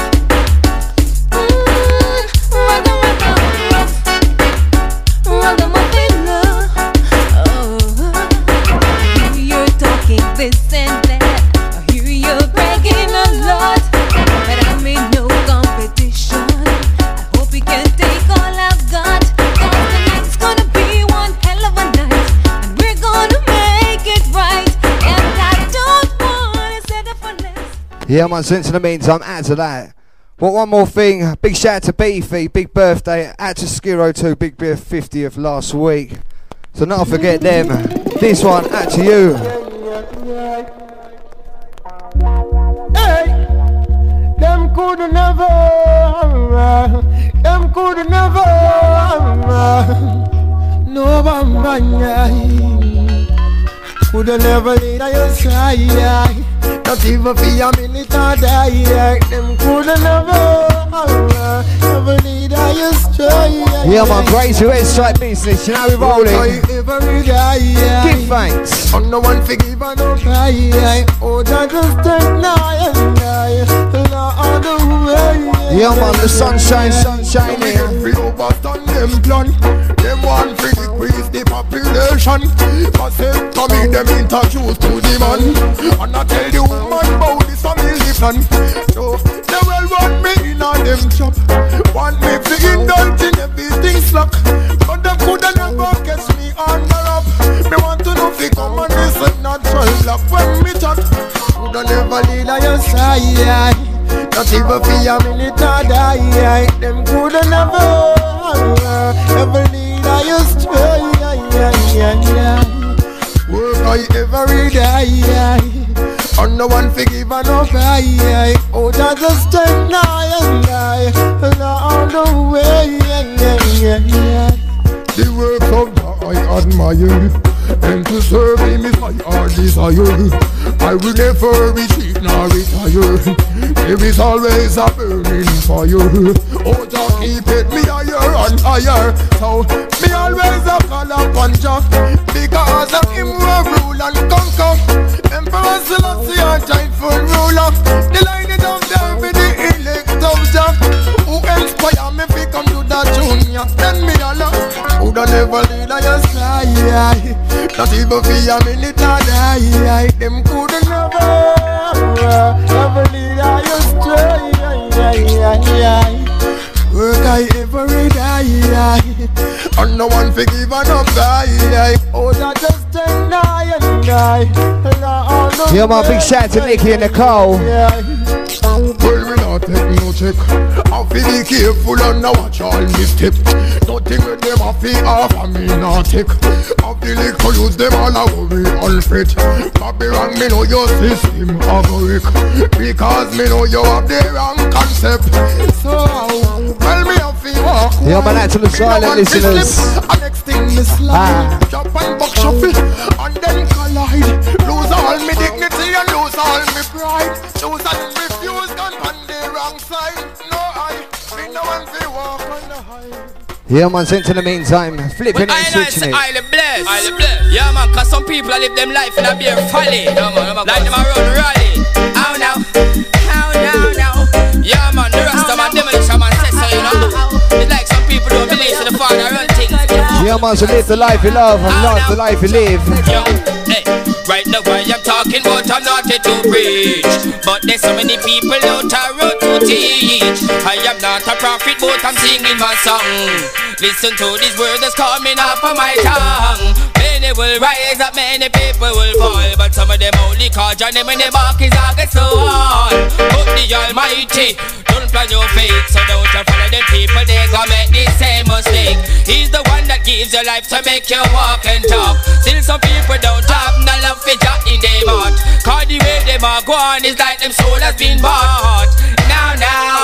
Ragamuffin love. Oh, I hear you're talking this and that. I hear you're bragging a lot. But I'm in no competition. I hope we can take all I've got. Cause tonight's gonna be one hell of a night. And we're gonna make it right. And I don't wanna settle for less. Yeah, man, since in the meantime, add to that. Well, one more thing, big shout out to Beefy, big birthday, out to Skiro too, big beer 50th last week. So not forget them. This one, out to you. Hey, them could never, no one could never lead your side. Not even for a minute or die. Them could never lead your stride. Yeah, man, praise your head straight business, you know we're rolling. Give thanks. On no one forgive and no cry. Oh, just take night and die. All the way. Yeah, man, the sunshine here. We overstand them plan. Them one for the quiz, the popular. nation. Cause to me them introduced to the man. And I tell the woman about this family plan. So they will want me in on them chop. Want me to indulge in everything slack. But them coulda never catch me on the rap. Me want to know if you come and listen natural black when me chat. Coulda never lead on your side. Not even for a minute or die. Them coulda never ever lead on your stride. Work I every day. And no one forgive and no cry. Oh, that just take night and on the way. The work of God I admire, and to serve him is my heart desire. I will never retreat nor retire. There is always a burning fire. Oh, Jah keep it me higher and higher. So me always a call upon Jah, because of him will rule and conquer. Emperor Selassie a rightful ruler. The line is up there with the elect of Jah. Who inspire me fi come to that junior? Then me alone woulda never lead on your side. Not even for a minute or die. Them coulda never lead on your stride. Work I every day. And no one forgive and no die. Oh, that just ain't die. Yeah, my big shout out to Nicky and Nicole. Well, we not take no check. I feel be careful and now watch all me step. Nothing with them I feel off and me not take. I feel like to use them all I worry all fit. Copy wrong, me know your system a go wreck. Because me know you have the wrong concept. So, well, me I feel walk. Yeah, man, that's to the silent listeners. And next thing me slide. Jump and buck shuffle and then collide. Lose all me dignity and lose all me pride. Choose and refuse, gone on the wrong side. No, I no one feel walk on the high. Yeah, man, since in the meantime, flipping and switching it. Isle bless. Yeah, man, cause some people live them life in a beer folly. Yeah, man, like them a run rally. How now? Yeah, man, the rest of my demolition man says so, you know. It's like some people don't believe in the Father run things. Yeah, man, so live the life you love and love the life you live. Yo, hey, right now I am talking but I'm not here to preach. But there's so many people out a road to teach. I am not a prophet but I'm singing my song. Listen to these words that's coming up on my tongue. Many will rise up, many people will fall. But some of them only call John them when they bark is against the wall. But the Almighty don't plan your fate. So don't you follow them people, they gon' make the same mistake. He's the one that gives you life to make you walk and talk. Still some people don't have no love for Jah in their heart. Cause the way them are gone is like them soul has been bought. Now,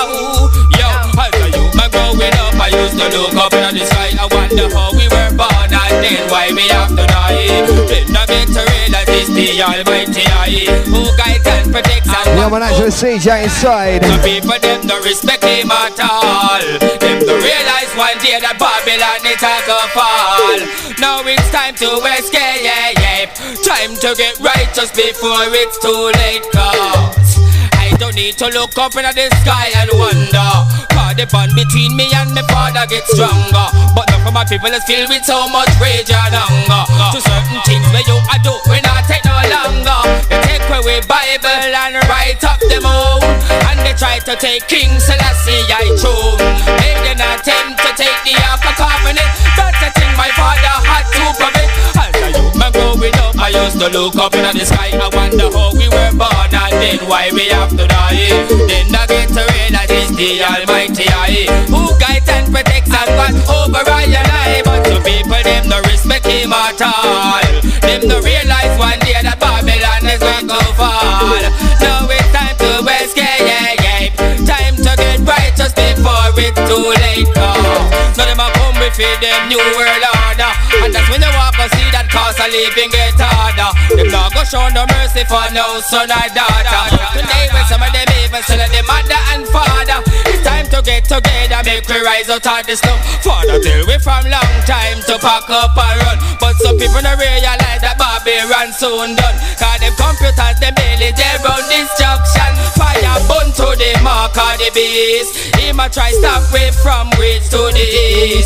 yo, as a youth man growing up, I used to look up in the sky. I wonder how we were born and then why we have to die. Then I get to realize it's the Almighty I who guides and protects and yeah, man, actually see Jah inside. some people them don't respect him at all. Them don't realize one day that Babylon is a go fall. Now it's time to escape. Time to get righteous before it's too late. Cause I don't need to look up into the sky and wonder. Cause the bond between me and my father gets stronger. But none of my people is filled with so much rage and hunger. To certain things where you do, we not take no longer. They take away Bible and write up them own. And they try to take King Selassie I throne. They did not attempt to take the Ark of Covenant. That's the thing my father had to prevent. As a youth man growing up, I used to look up into the sky. I wonder how we were born and then why we have to die. Then I get to realize it's the Almighty I who guides and protects and watch over I and I. But some people them no respect him at all. Them no realize one day that Babylon is going to fall. Now it's time to escape. Time to get righteous before it's too late. So them a come with them new world order. And that's when they walk and see that cost of living get harder. Them not go show no mercy for no son or daughter. Today when some of them even sell the mother and father. It's time to get together, make we rise out of the slum. Father tell we from long time to pack up and run. But some people don't realize that Babylon soon done. Cause them computers, them barely they run destruction. Fire burn to the mark of the beast. He might try stop way from west to the east. But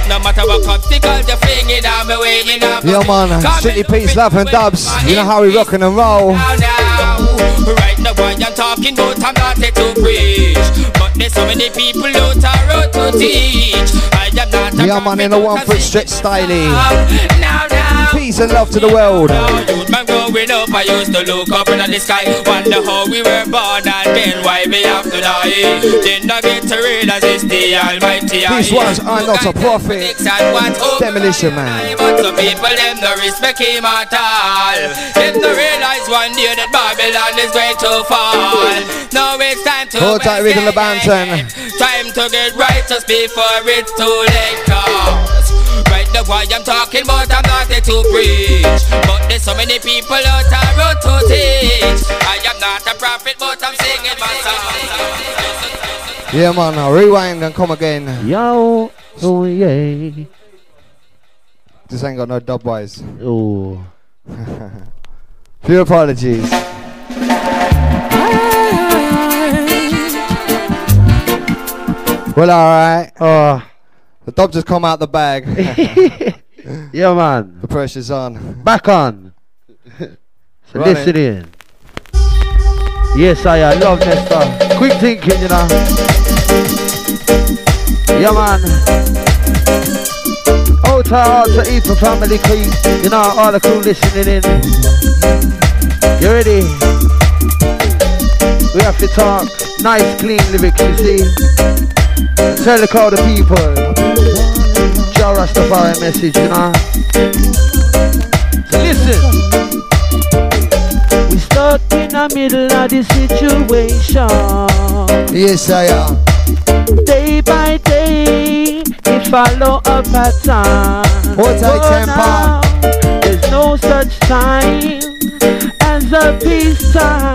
No matter what obstacles you fling it on me way, me not Yeah man, strictly peace, love and dubs. You know how we rockin' and roll. Right now what I'm talking about, I'm not here to preach, but there's so many people out a road to teach. I am not a Yeah man, in a 1 foot stretch styling. Peace and love to the world. Man growing up, I used to look up in the sky, wonder how we were born and then why we have to die. Then I get to realize it's the Almighty. These ones are not a prophet. Demolition Man. But some people them no respect him at all. Them no realize one day that Babylon is going to fall. Now it's time to hold tight, Rick and the Banton. Time to get righteous before it's too late. Right now why I'm talking about, I'm not there to preach, but there's so many people out there road to teach. I am not a prophet, but I'm singing my song. Yeah man, now rewind and come again. Yo, oh yeah. This ain't got no dub wise. Oh. Few apologies. Well, alright. The dub just come out the bag. Yeah, man. The pressure's on. Back on. So Run listen it. in. Yes, I love Nesta. Quick thinking, you know. Yeah, man. Out to eat for family creep. You know, all the crew listening in. You ready? We have to talk nice, clean lyrics, you see. Tell the crowd of people. Jah Rastafari message, you know. So listen. We stuck in the middle of the situation. Yes, I am. Day by day, we follow a pattern. Hold tight, temper. There's no such time as a peace time.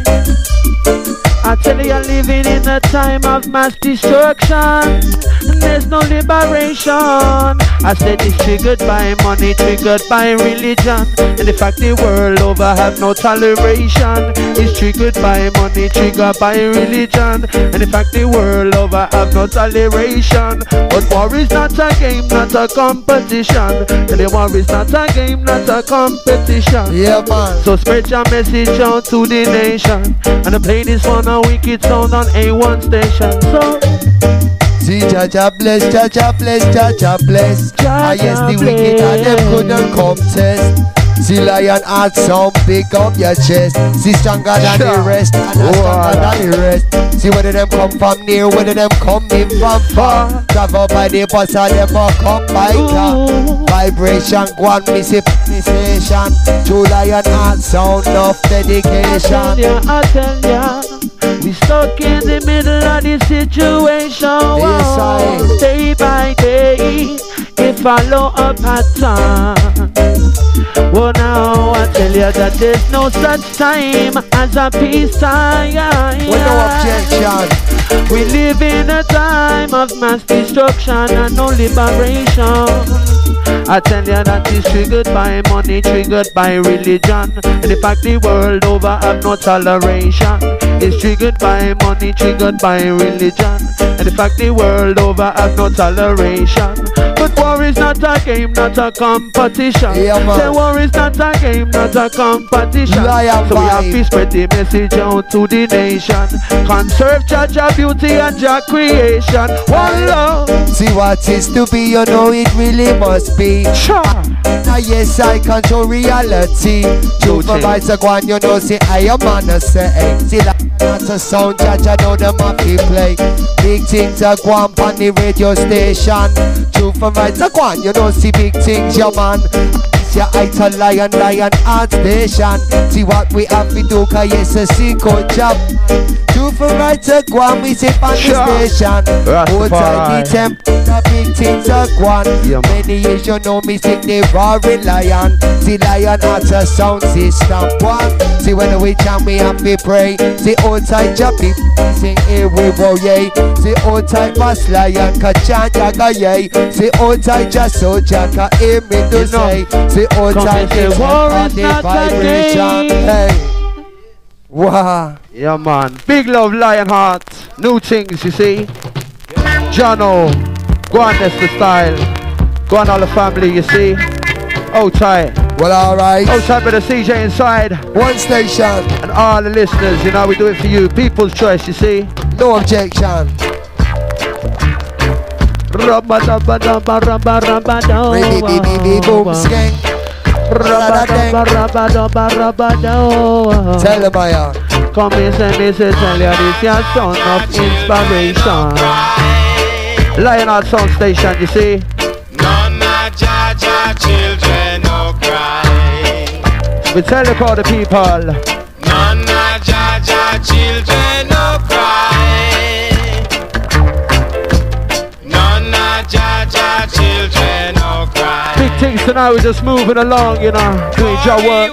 I tell you, you're living in a time of mass destruction. There's no liberation. I said it's triggered by money, triggered by religion. And the fact the world over have no toleration. It's triggered by money, triggered by religion. And the fact the world over have no toleration. But war is not a game, not a competition. And the war is not a game, not a competition. Yeah, man. So spread your message out to the nation. And I play this one a wicked sound on A1 station. So see Jah bless, Jah bless, Jah bless. I yes, the wicked and them couldn't contest. See lion heart sound, pick up your chest. See stronger than the rest, and stronger than the rest. See whether them come from near, whether them come in from far. Travel by the bus and them all come by car. Vibration, one missing station. True lion heart sound of dedication. I tell ya, we stuck in the middle of the situation. Yes, day by day, it follow a pattern. Well, now I tell you that there's no such time as a peace time. With no objection. We live in a time of mass destruction and no liberation. I tell you that it's triggered by money, triggered by religion. And the fact the world over have no toleration. It's triggered by money, triggered by religion. And the fact the world over have no toleration. But war is not a game, not a competition. The war is not a game, not a competition. So we have to spread the message out to the nation. Conserve Jah beauty and Jah creation. One love. See what is to be, you know it really must be. Sure. Yes, I control reality. True for rights of one, you know, see I am on a say. See that that's a sound, Jah know them have to play. Big things are going on the radio station. True for rights of one, you know, see big things, your man. Your eyes a lion art station. See what we have to do, cause yes, a secret job. True for rights of one, we say on the station. Hold tight the temp, the big things are gone. Many years you know me sing the roaring lion. See lion hearts a sound system one. See when we chant we have to pray. See hold tight your people sing here we roll yay. See hold tight boss lion ka chant yaga yay. See hold tight just soldier ka hear me to say. See hold tight the war is not vibration. Hey. Wow. Yeah, man. Big love, Lionheart. New things, you see. Jono. Go on, that's the style. Go on, all the family, you see. Hold tight. Well, alright. Hold tight with the CJ inside. One station. And all the listeners, you know, we do it for you. People's choice, you see. No objection. Rubba dubba dubba rubba rubba dubba. Boom skank. Tell them I am. Come in and this is tell you this your son of inspiration. Lionheart Sound Station, you see. None of Jaja children no cry. We tell you all the people. None of Jaja children no cry. None of Jaja children no cry. Big things tonight, we're just moving along, you know, doing your work.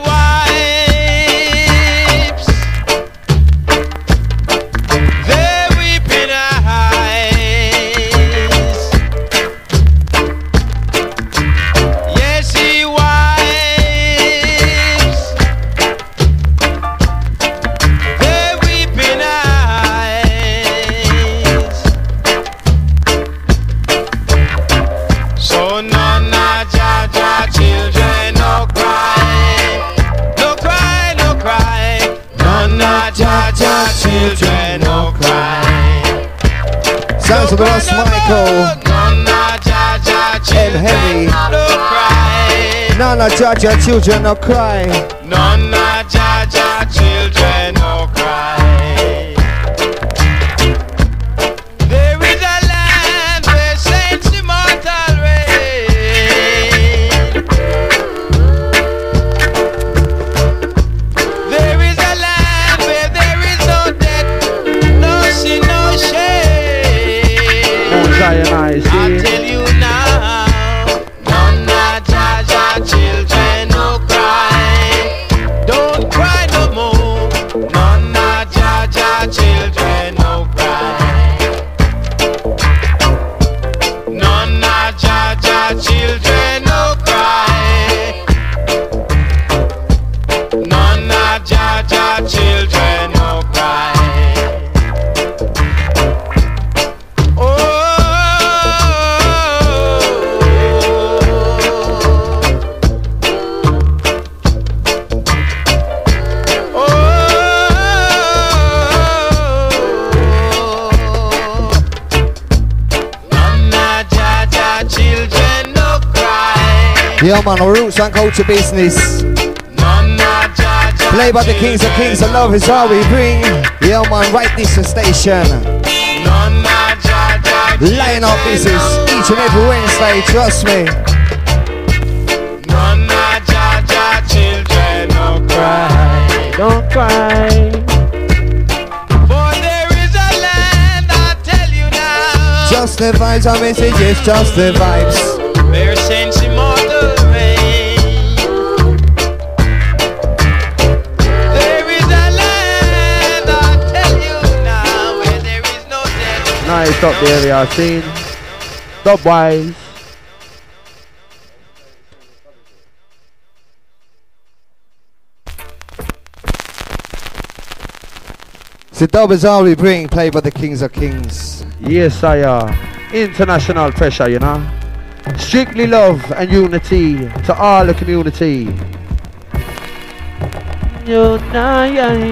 Children no cry. Sounds of the Ross Michael and Heavy. None of Jaja children no cry. None of Jaja children no cry. There is a land where saints immortal reign. There is a land where there is no death, no sin, no shame. I tell you now, none of Jaja children no cry. Don't cry no more. None of Jaja children no cry. None of Jaja children no cry. None of Jaja children no cry. Yeah man, roots and culture business. Play by the kings of kings, and love is all we bring. Yeah man, right this station. Line up business each and every Wednesday, trust me. None of Jaja children no cry. Don't cry. For there is a land, I tell you now. Just the vibes, I messages, just the vibes. Where saints immortal reign. There is a land, I tell you now, where there is no death. Nice up there, we are seen. Dubwise. So dub is all we bring, played by the kings of kings. Yes, sire. International pressure, you know. Strictly love and unity to all the community. You know,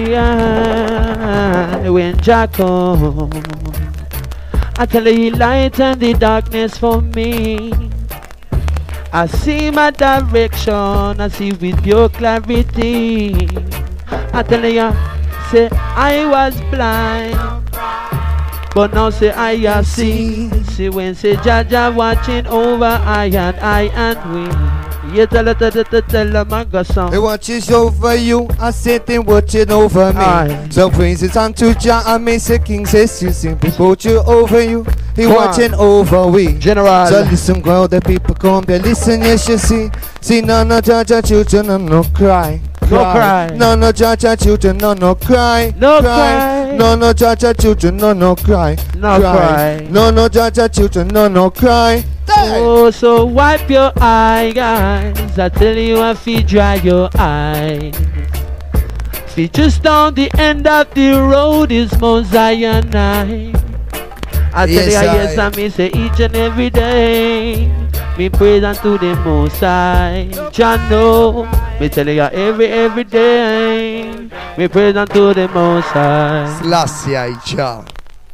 yeah, when Jack comes, I tell you, he lighten the darkness for me. I see my direction, I see with your clarity. I tell you, say I was blind, but now say I see. See when say Jaja watching over I and we. Yeah, tell them I got some. He watches over you, I sit and watching over me. Aye. So praises unto Jah, I may say King says you simply put you over you. He watching over we. General. So listen, girl, the people come there. Listen, yes you see. See none of Jaja children, no cry. No cry. None of Jaja children, no cry. No cry. None of Jaja children, no cry. No cry. None of Jaja children, no cry. Oh, so wipe your eyes. I tell you, I feel dry your eyes. See, just down the end of the road is Mount Zion. I tell you, yes, I mean, say each and every day. Me praise unto the Most High. Jah know, me tell you every day. Me praise unto the Most High. Selassie Jah.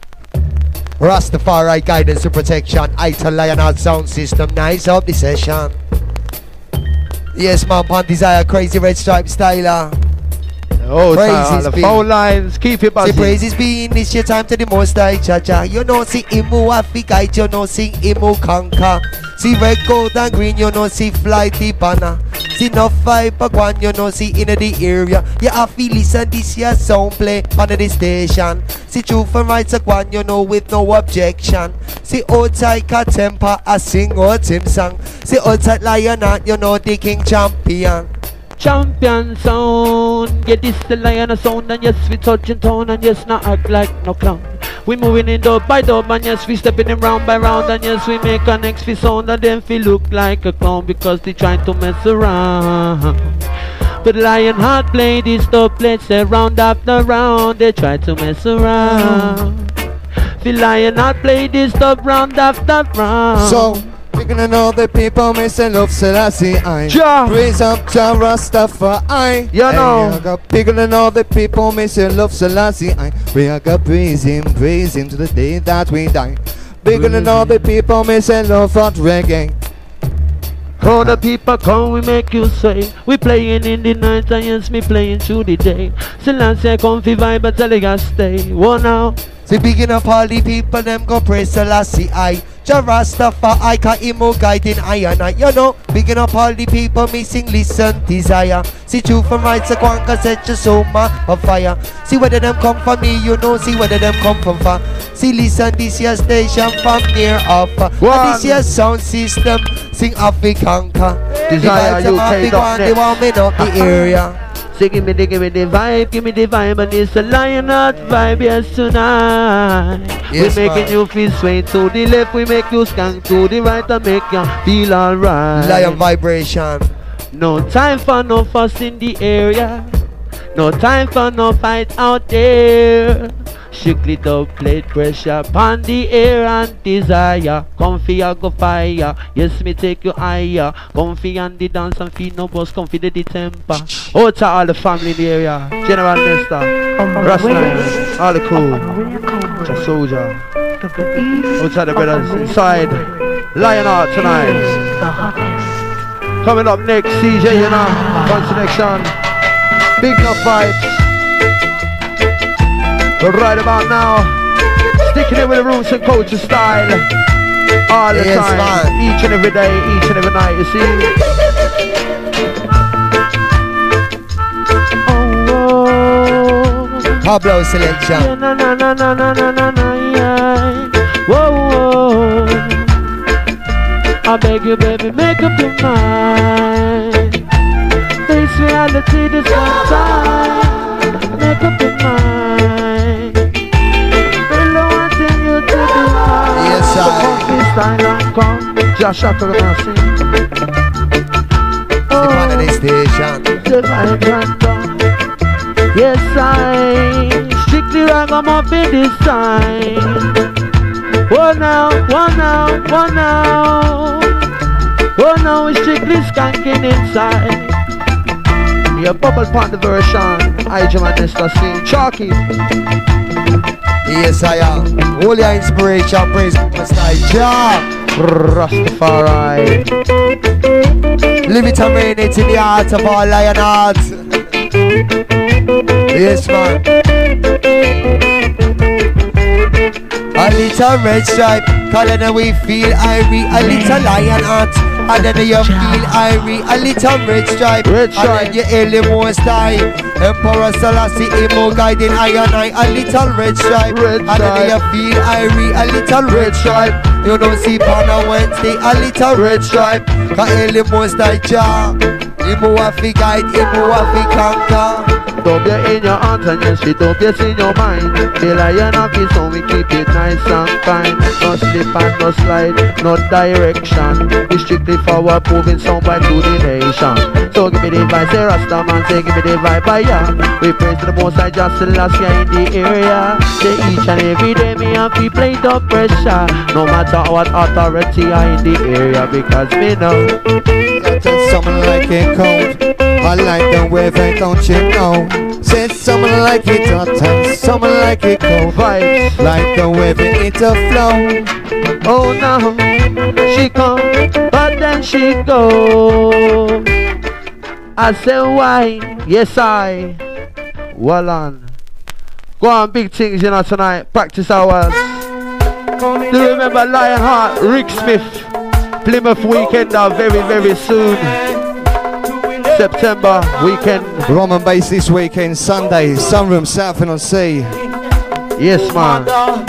Rastafari guidance and protection. Ital Lionheart sound system. Nice up the session. Yes, man, Pan Desire, Crazy Red Stripe Styler. Oh, the phone lines, keep it buzzing. See, praises be in this your time to the Most High, Cha-Cha. You know, see him who have to guide, you know, see him who conquer. See red, gold and green, you know, see fly the banner. See no five but one, you know, see in the area. You have to listen this your sound play on the station. See truth and rights a one, you know, with no objection. See outside cat temper, I sing out him song. See outside Lionheart, you know, the king champion. Champion sound, yeah, this the Lion sound, and yes, we touching town, and yes, not act like no clown. We moving in dub by dub, and yes, we stepping in round by round, and yes, we make a next fit sound, and then we look like a clown because they trying to mess around. But Lionheart play this dub, let's say round after round, they try to mess around. The Lionheart play this dub round after round. So picking on all the people, me say love Selassie I praise up Jah Rastafari. You know, I got picking on all the people, me say love Selassie I. We are gonna praise him to the day that we die. Picking on all the people, me say love hot reggae. All the people come, we make you say. We playing in the night, and yes, me playing through the day. Selassie come fi vibe, but tell you stay. One now. See, picking up all the people, them go praise Selassie I. Jah Rastafari, ka imo guiding I and I. You know, picking up all the people, missing listen, desire. See truth from rights, a quanka set your soul, man, on fire. See whether them come from me, you know, see whether them come from far. See, listen, this year station from near off. And this year sound system, sing African ka. Desire UK dot net. They want me up the area. Say give me the vibe, and it's a Lionheart vibe, yes, tonight. Yes, we making you feel sway to the left, we make you skank to the right, and make you feel alright. Lion vibration. No time for no fuss in the area. No time for no fight out there. Strictly dub plate pressure upon the air and desire. Comfy I go fire. Yes, me take you higher. Comfy and the dance and feel no boss. Comfy the temper. Out to all the family in the area. General Nesta, Rasta, all the crew. Just soldier. Out to the brothers inside. Lionheart tonight. Coming up next, CJ, you know. One selection. Big enough vibes. But right about now, sticking it with the roots and culture style all the time, man. Each and every day, each and every night, you see. Oh, Pablo selection. Yeah. Whoa, I beg you, baby, make up your mind. Face reality this one time. Make up your mind. Yes, I. Just shut up and sing. Oh, the station. Yes, I. Strictly ragamuffin this time. One now. Oh now, it's strictly skanking inside. Your bubble part the version. I Jam and Nesta sing Chalky. Yes, I am. All your inspiration, praise Mr. Jah Rastafari. Live it and reign it in the heart of all Lionhearts. Yes, man. A little red stripe, calling and we feel irie. A little Lionheart, and then you feel irie. A little red stripe, and then you hail the Most High. Emperor Selassie, emo guiding I and I. A little red stripe, and then you feel irie. A little red stripe, you don't see pan on Wednesday. A little red stripe, can hail the Most High Jah. Emo have to guide, emo have to conquer. up you in your hands and you sit up yes in your mind. The lion of his own, we keep it nice and kind. No slip and no slide, no direction. We strictly forward moving somewhere to the nation. So give me the vibe, say Rasta man, say give me the vibe, yeah. We praise to the most I just the last year in the area. Say each and every day me have to play the pressure. No matter what authority I in the area, because me know someone like it cold. I like the weather, don't you know? Said someone like it hot and someone like it cold. Vibes like the weather, it's a flow. Oh no, she come, but then she go. I say why? Yes I. Well on. Go on, big things you know tonight. Practice hours. Do you remember Lionheart, Rick Smith, Plymouth Weekender very, very soon. September weekend. Rum and bass this weekend, Sunday, Sunroom, Southend-on-Sea. Yes, man.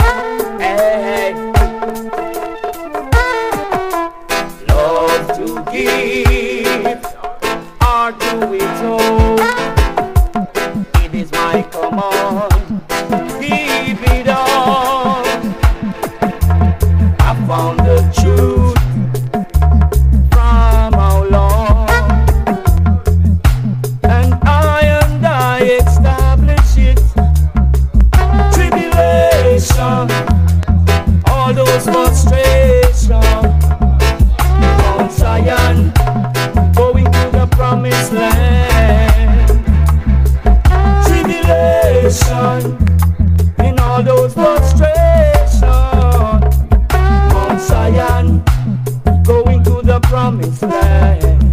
Love to give, or do it all. It is my command. Give it all. I found the truth from how long, and I establish it. Tribulation, all those frustrations. Mount Zion, going to the promised land. Tribulation, in all those frustrations. Mount Zion, going to the promised land.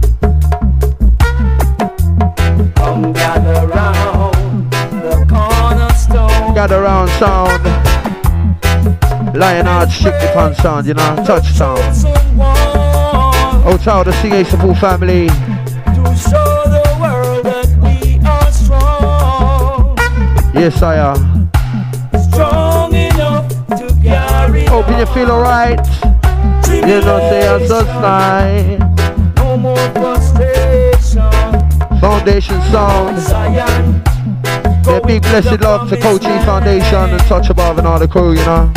Come gather round the cornerstone. Gather round sound. Lionheart, strictly fun sound, you know, touch sound. Oh, child, the CA Support family. To show the world that we are strong. Yes, I am. Strong enough to carry. Hoping you feel alright. You know, say I'm so nice. No more frustration. Foundation sound. Yeah, big blessed love to Coach E Foundation and Touch Above and all the crew, you know.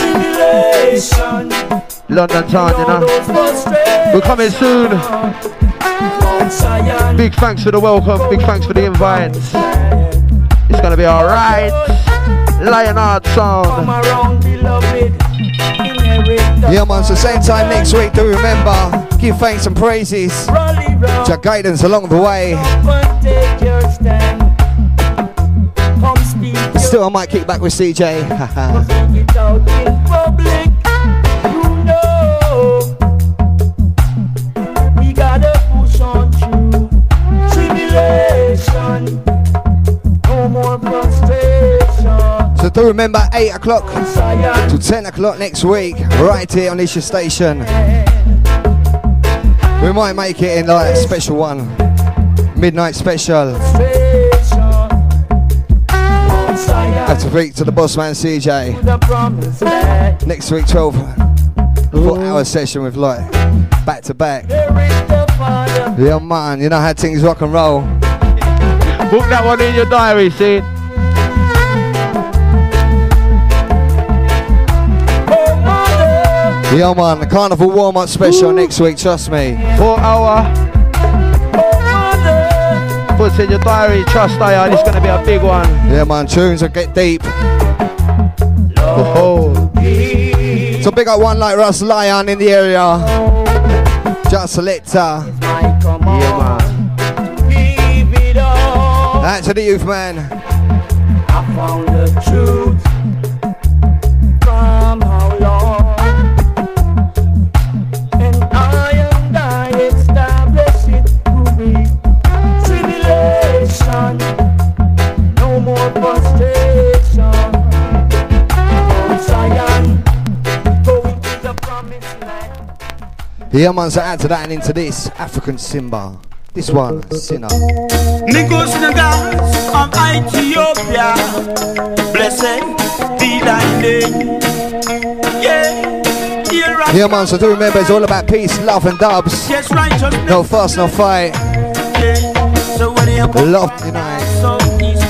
London town, you know. We're coming soon. Big thanks for the welcome, big thanks for the invite. It's gonna be alright. Lionheart sound. Yeah man, so same time next week, do remember, give thanks and praises to your guidance along the way. But still I might kick back with CJ. We gotta push on through tribulation. No more frustration. So do remember 8 o'clock to 10 o'clock next week, right here on Isha Station. We might make it in like a special one, midnight special. Have to speak to the boss man CJ. Next week 4-hour session with like back to back. Yeah man, you know how things rock and roll. Book that one in your diary, see. Yeah man, the Carnival warm-up special next week, trust me. 4-hour. Put in your diary, trust I, it's gonna be a big one. Yeah man, tunes will get deep. Oh. So big up one like Russ Lion in the area. Just Selector. Yeah man. Out to the youth man. I found the truth from how long, and I establish it to be tribulation, no more frustration. Mount Zion, going to the promised land. Yeah man, so add to that and into this African Simba. This one, Sinner. Nikos Nagas of Ethiopia, blessed be thy name. Yeah man, so do remember it's all about peace, love and dubs. Yes, righteousness. No fuss, no fight. So when you love tonight.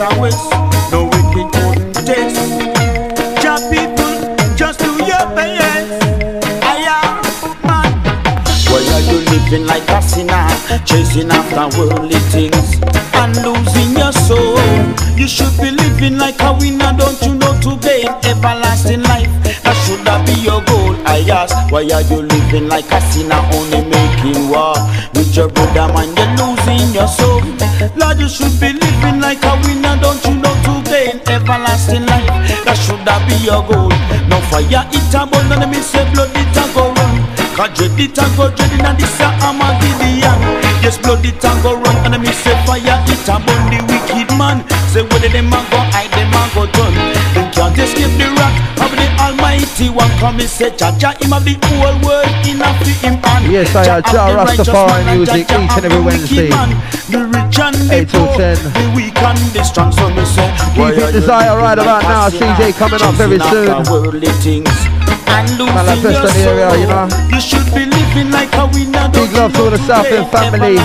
and west. No wicked couldn't taste. Jah people, just do your best. I am man. Why are you living like a sinner, chasing after worldly things and losing your soul? You should be living like a winner, don't you know, to gain everlasting life? That should that be your goal? I ask, why are you living like a sinner, only making war with your brother man? You're losing your soul. Lord, you should be living like a winner, don't you know, to gain everlasting life? That should that be your goal? No fire it a burn, and me say blood it a go run. Cause dread it a go dread, and this a Armageddon. Yes, blood it a go run, and me say fire it a burn the wicked man. Say whether them a go hide, them a go done. They can't escape the wrath of the Almighty One. Come and say Jah Jah, him have the whole world in a fi him hand. Yes, I have Jah Rastafari music each and every Wednesday, the rich and the 8 till 10. The weak and the strong. So me say, Keep it Desire right about now. CJ coming up very soon. Man, like best in the area, you know. You should be living like a winner. Big love to the South End family,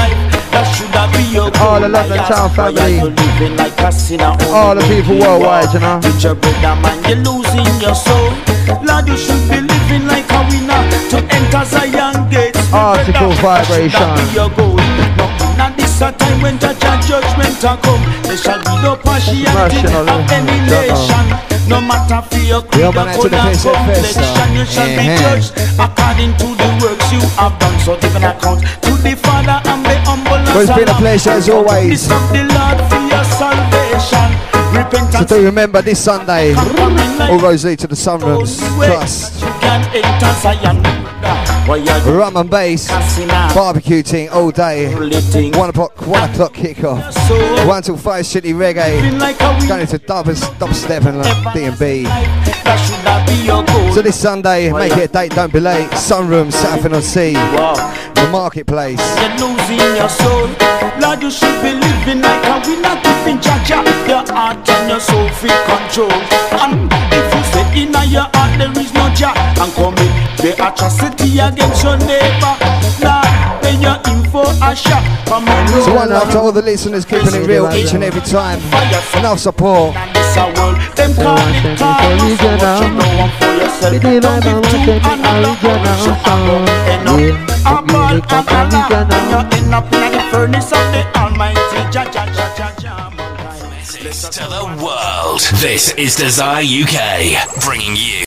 all the London Town family, all the people worldwide, you know. With your brother man, you're losing your soul. Lord, you should be living like a winner to enter Zion gates. Article vibration. Now this a time when judgment a come. There shall be no partiality of any nation. No matter for your creed or complexion, you shall be judged according to the works you have done. So give an account to the Father and be humble. Well, it's been a pleasure as always. The Lord for your salvation. So do remember this Sunday, all roads lead to the Sunrooms Trust. Rum and bass, barbecue team all day. 1 o'clock kickoff. 1 till 5 city reggae. Going into dubstep and D&B. So this Sunday, make it a date, don't be late. Sunroom, Southend-on-Sea, the marketplace. You're losing your soul. Lord, you should be living like a winner. Keeping Jah Jah, your heart and your soul feel control. And if you say in your heart there is no Jah, and commit the atrocity against your neighbor, Lord, then you're in for a shot. So one after all the listeners keeping it real each and every time. Enough support. Them call it to the world. This is Desire UK, bringing you